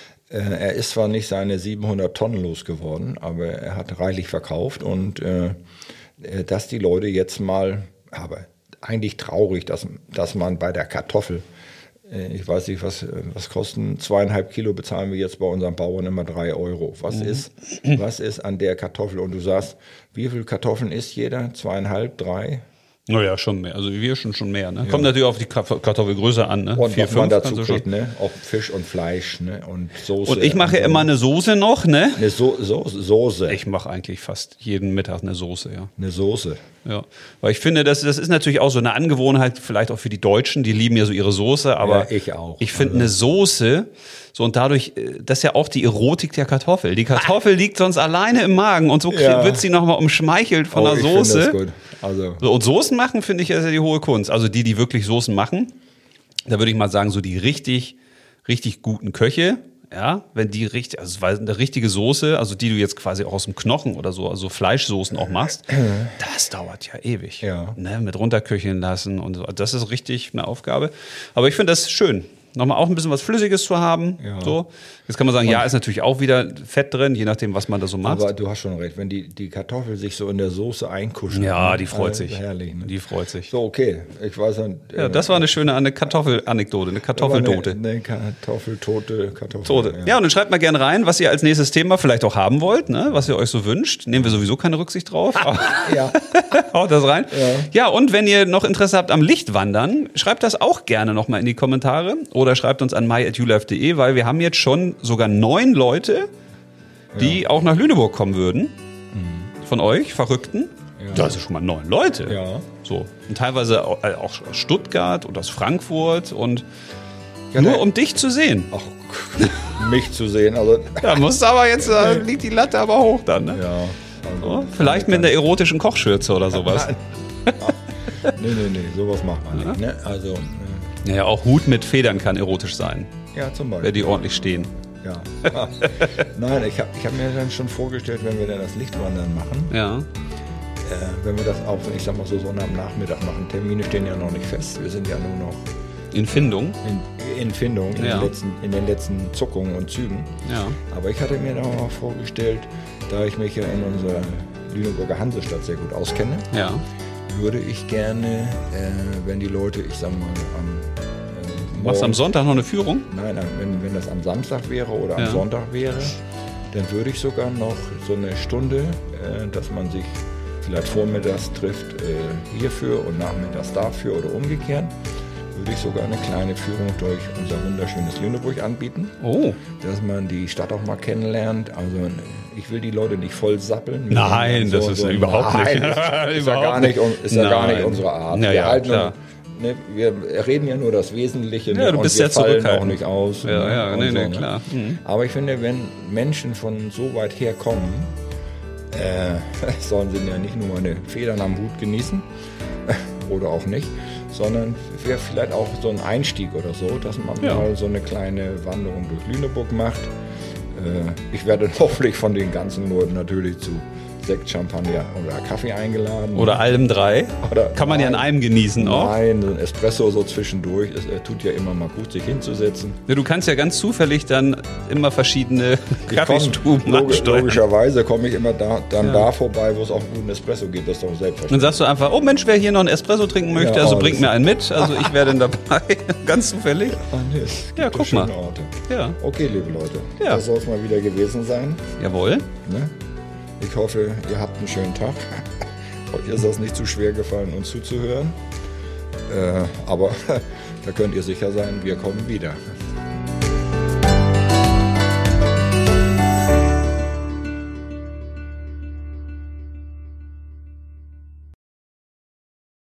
Er ist zwar nicht seine 700 Tonnen losgeworden, aber er hat reichlich verkauft und dass die Leute jetzt mal, aber eigentlich traurig, dass man bei der Kartoffel, ich weiß nicht, was kosten 2,5 Kilo bezahlen wir jetzt bei unseren Bauern immer 3 Euro. Was ist an der Kartoffel? Und du sagst, wie viel Kartoffeln isst jeder? 2,5, 3? Naja, schon mehr. Also wir schon mehr. Ne? Kommt natürlich auf die Kartoffelgröße an. Ne? Und 4, was 5 man dazu kriegt, ne? Auch Fisch und Fleisch, ne? Und Soße. Und ich mache ja immer eine Soße noch, ne? Eine Soße. Ich mache eigentlich fast jeden Mittag eine Soße, ja. Eine Soße. Ja, weil ich finde, das ist natürlich auch so eine Angewohnheit, vielleicht auch für die Deutschen, die lieben ja so ihre Soße, aber ja, ich auch. Ich finde eine Soße, so und dadurch, das ist ja auch die Erotik der Kartoffel. Die Kartoffel liegt sonst alleine im Magen und so wird sie nochmal umschmeichelt von der Soße. Ich finde das gut. Also. So, und Soßen machen, finde ich, ist ja die hohe Kunst. Also die wirklich Soßen machen, da würde ich mal sagen, so die richtig, richtig guten Köche, ja, wenn die richtig, also eine richtige Soße, also die du jetzt quasi auch aus dem Knochen oder so, also Fleischsoßen auch machst, das dauert ja ewig. Ja. Ne, mit runterköcheln lassen und so. Das ist richtig eine Aufgabe. Aber ich finde das schön. Nochmal auch ein bisschen was Flüssiges zu haben. Ja. So. Jetzt kann man sagen, ist natürlich auch wieder Fett drin, je nachdem, was man da so macht. Aber du hast schon recht, wenn die Kartoffel sich so in der Soße einkuschelt. Ja, die freut sich. Herrlich, ne? Die freut sich. So, okay. Ich weiß nicht. Ja, das war eine schöne Kartoffelanekdote, eine Kartoffeltote. Eine Kartoffeltote. Tote. Ja, und dann schreibt mal gerne rein, was ihr als nächstes Thema vielleicht auch haben wollt, ne? Was ihr euch so wünscht. Nehmen wir sowieso keine Rücksicht drauf. Ja. Haut das rein. Ja, und wenn ihr noch Interesse habt am Lichtwandern, schreibt das auch gerne nochmal in die Kommentare oder schreibt uns an mai@ulife.de, weil wir haben jetzt schon sogar 9 Leute, die auch nach Lüneburg kommen würden. Von euch, Verrückten. Ja. Das ist schon mal 9 Leute. Ja. So. Und teilweise auch aus Stuttgart und aus Frankfurt und nur um dich zu sehen. Ach, mich zu sehen. Also. Da musst du aber jetzt, liegt die Latte aber hoch dann, ne? Ja. Also, so, vielleicht mit einer erotischen Kochschürze oder sowas. Nee, sowas macht man nicht. Ne? Also, ja, auch Hut mit Federn kann erotisch sein. Ja, zum Beispiel. Wenn die ordentlich stehen. Ja. Nein, ich hab mir dann schon vorgestellt, wenn wir dann das Lichtwandern machen, Ja. Wenn wir das auch, ich sag mal so am Nachmittag machen. Termine stehen ja noch nicht fest. Wir sind ja nur noch In Findung. in Findung, Ja. in den letzten Zuckungen und Zügen. Ja. Aber ich hatte mir dann auch vorgestellt, da ich mich ja in unserer Lüneburger Hansestadt sehr gut auskenne, Ja. würde ich gerne, wenn die Leute, ich sag mal, Machst du am Sonntag noch eine Führung? Nein, wenn das am Samstag wäre oder am Ja. Sonntag wäre, dann würde ich sogar noch so eine Stunde, dass man sich vielleicht vormittags trifft hierfür und nachmittags dafür oder umgekehrt, würde ich sogar eine kleine Führung durch unser wunderschönes Lüneburg anbieten. Oh. Dass man die Stadt auch mal kennenlernt. Also ich will die Leute nicht voll sappeln. Nein, das ist überhaupt nicht. Ist ja gar nicht, gar nicht unsere Art. Ja, ja, klar. Wir reden ja nur das Wesentliche, Ja, du bist und wir ja fallen zurückhaltend. auch nicht aus. Ja, und nee, so, klar. Mhm. Aber ich finde, wenn Menschen von so weit her kommen, sollen sie ja nicht nur eine Federn am Hut genießen oder auch nicht, sondern wäre vielleicht auch so ein Einstieg oder so, dass man mal so eine kleine Wanderung durch Lüneburg macht. Ich werde hoffentlich von den ganzen Leuten natürlich zu Sekt, Champagner oder Kaffee eingeladen. Oder allem 3. Kann man ja in einem genießen auch. Nein, so ein Espresso so zwischendurch. Es tut ja immer mal gut, sich hinzusetzen. Ja, du kannst ja ganz zufällig dann immer verschiedene Kaffeestuben ansteuern. Logischerweise komme ich immer da vorbei, wo es auch einen guten Espresso gibt. Das ist doch selbstverständlich. Dann sagst du einfach, oh Mensch, wer hier noch einen Espresso trinken möchte, Ja, also oh, bringt das- mir einen mit. Also ich wäre dann dabei. Ganz zufällig. Ah, nee, es gibt Ja, guck schöne mal. Orte. Ja. Okay, liebe Leute, Ja. das soll es mal wieder gewesen sein. Jawohl. Ne? Ich hoffe, ihr habt einen schönen Tag. Euch ist das nicht zu schwer gefallen, uns zuzuhören. Aber da könnt ihr sicher sein, wir kommen wieder.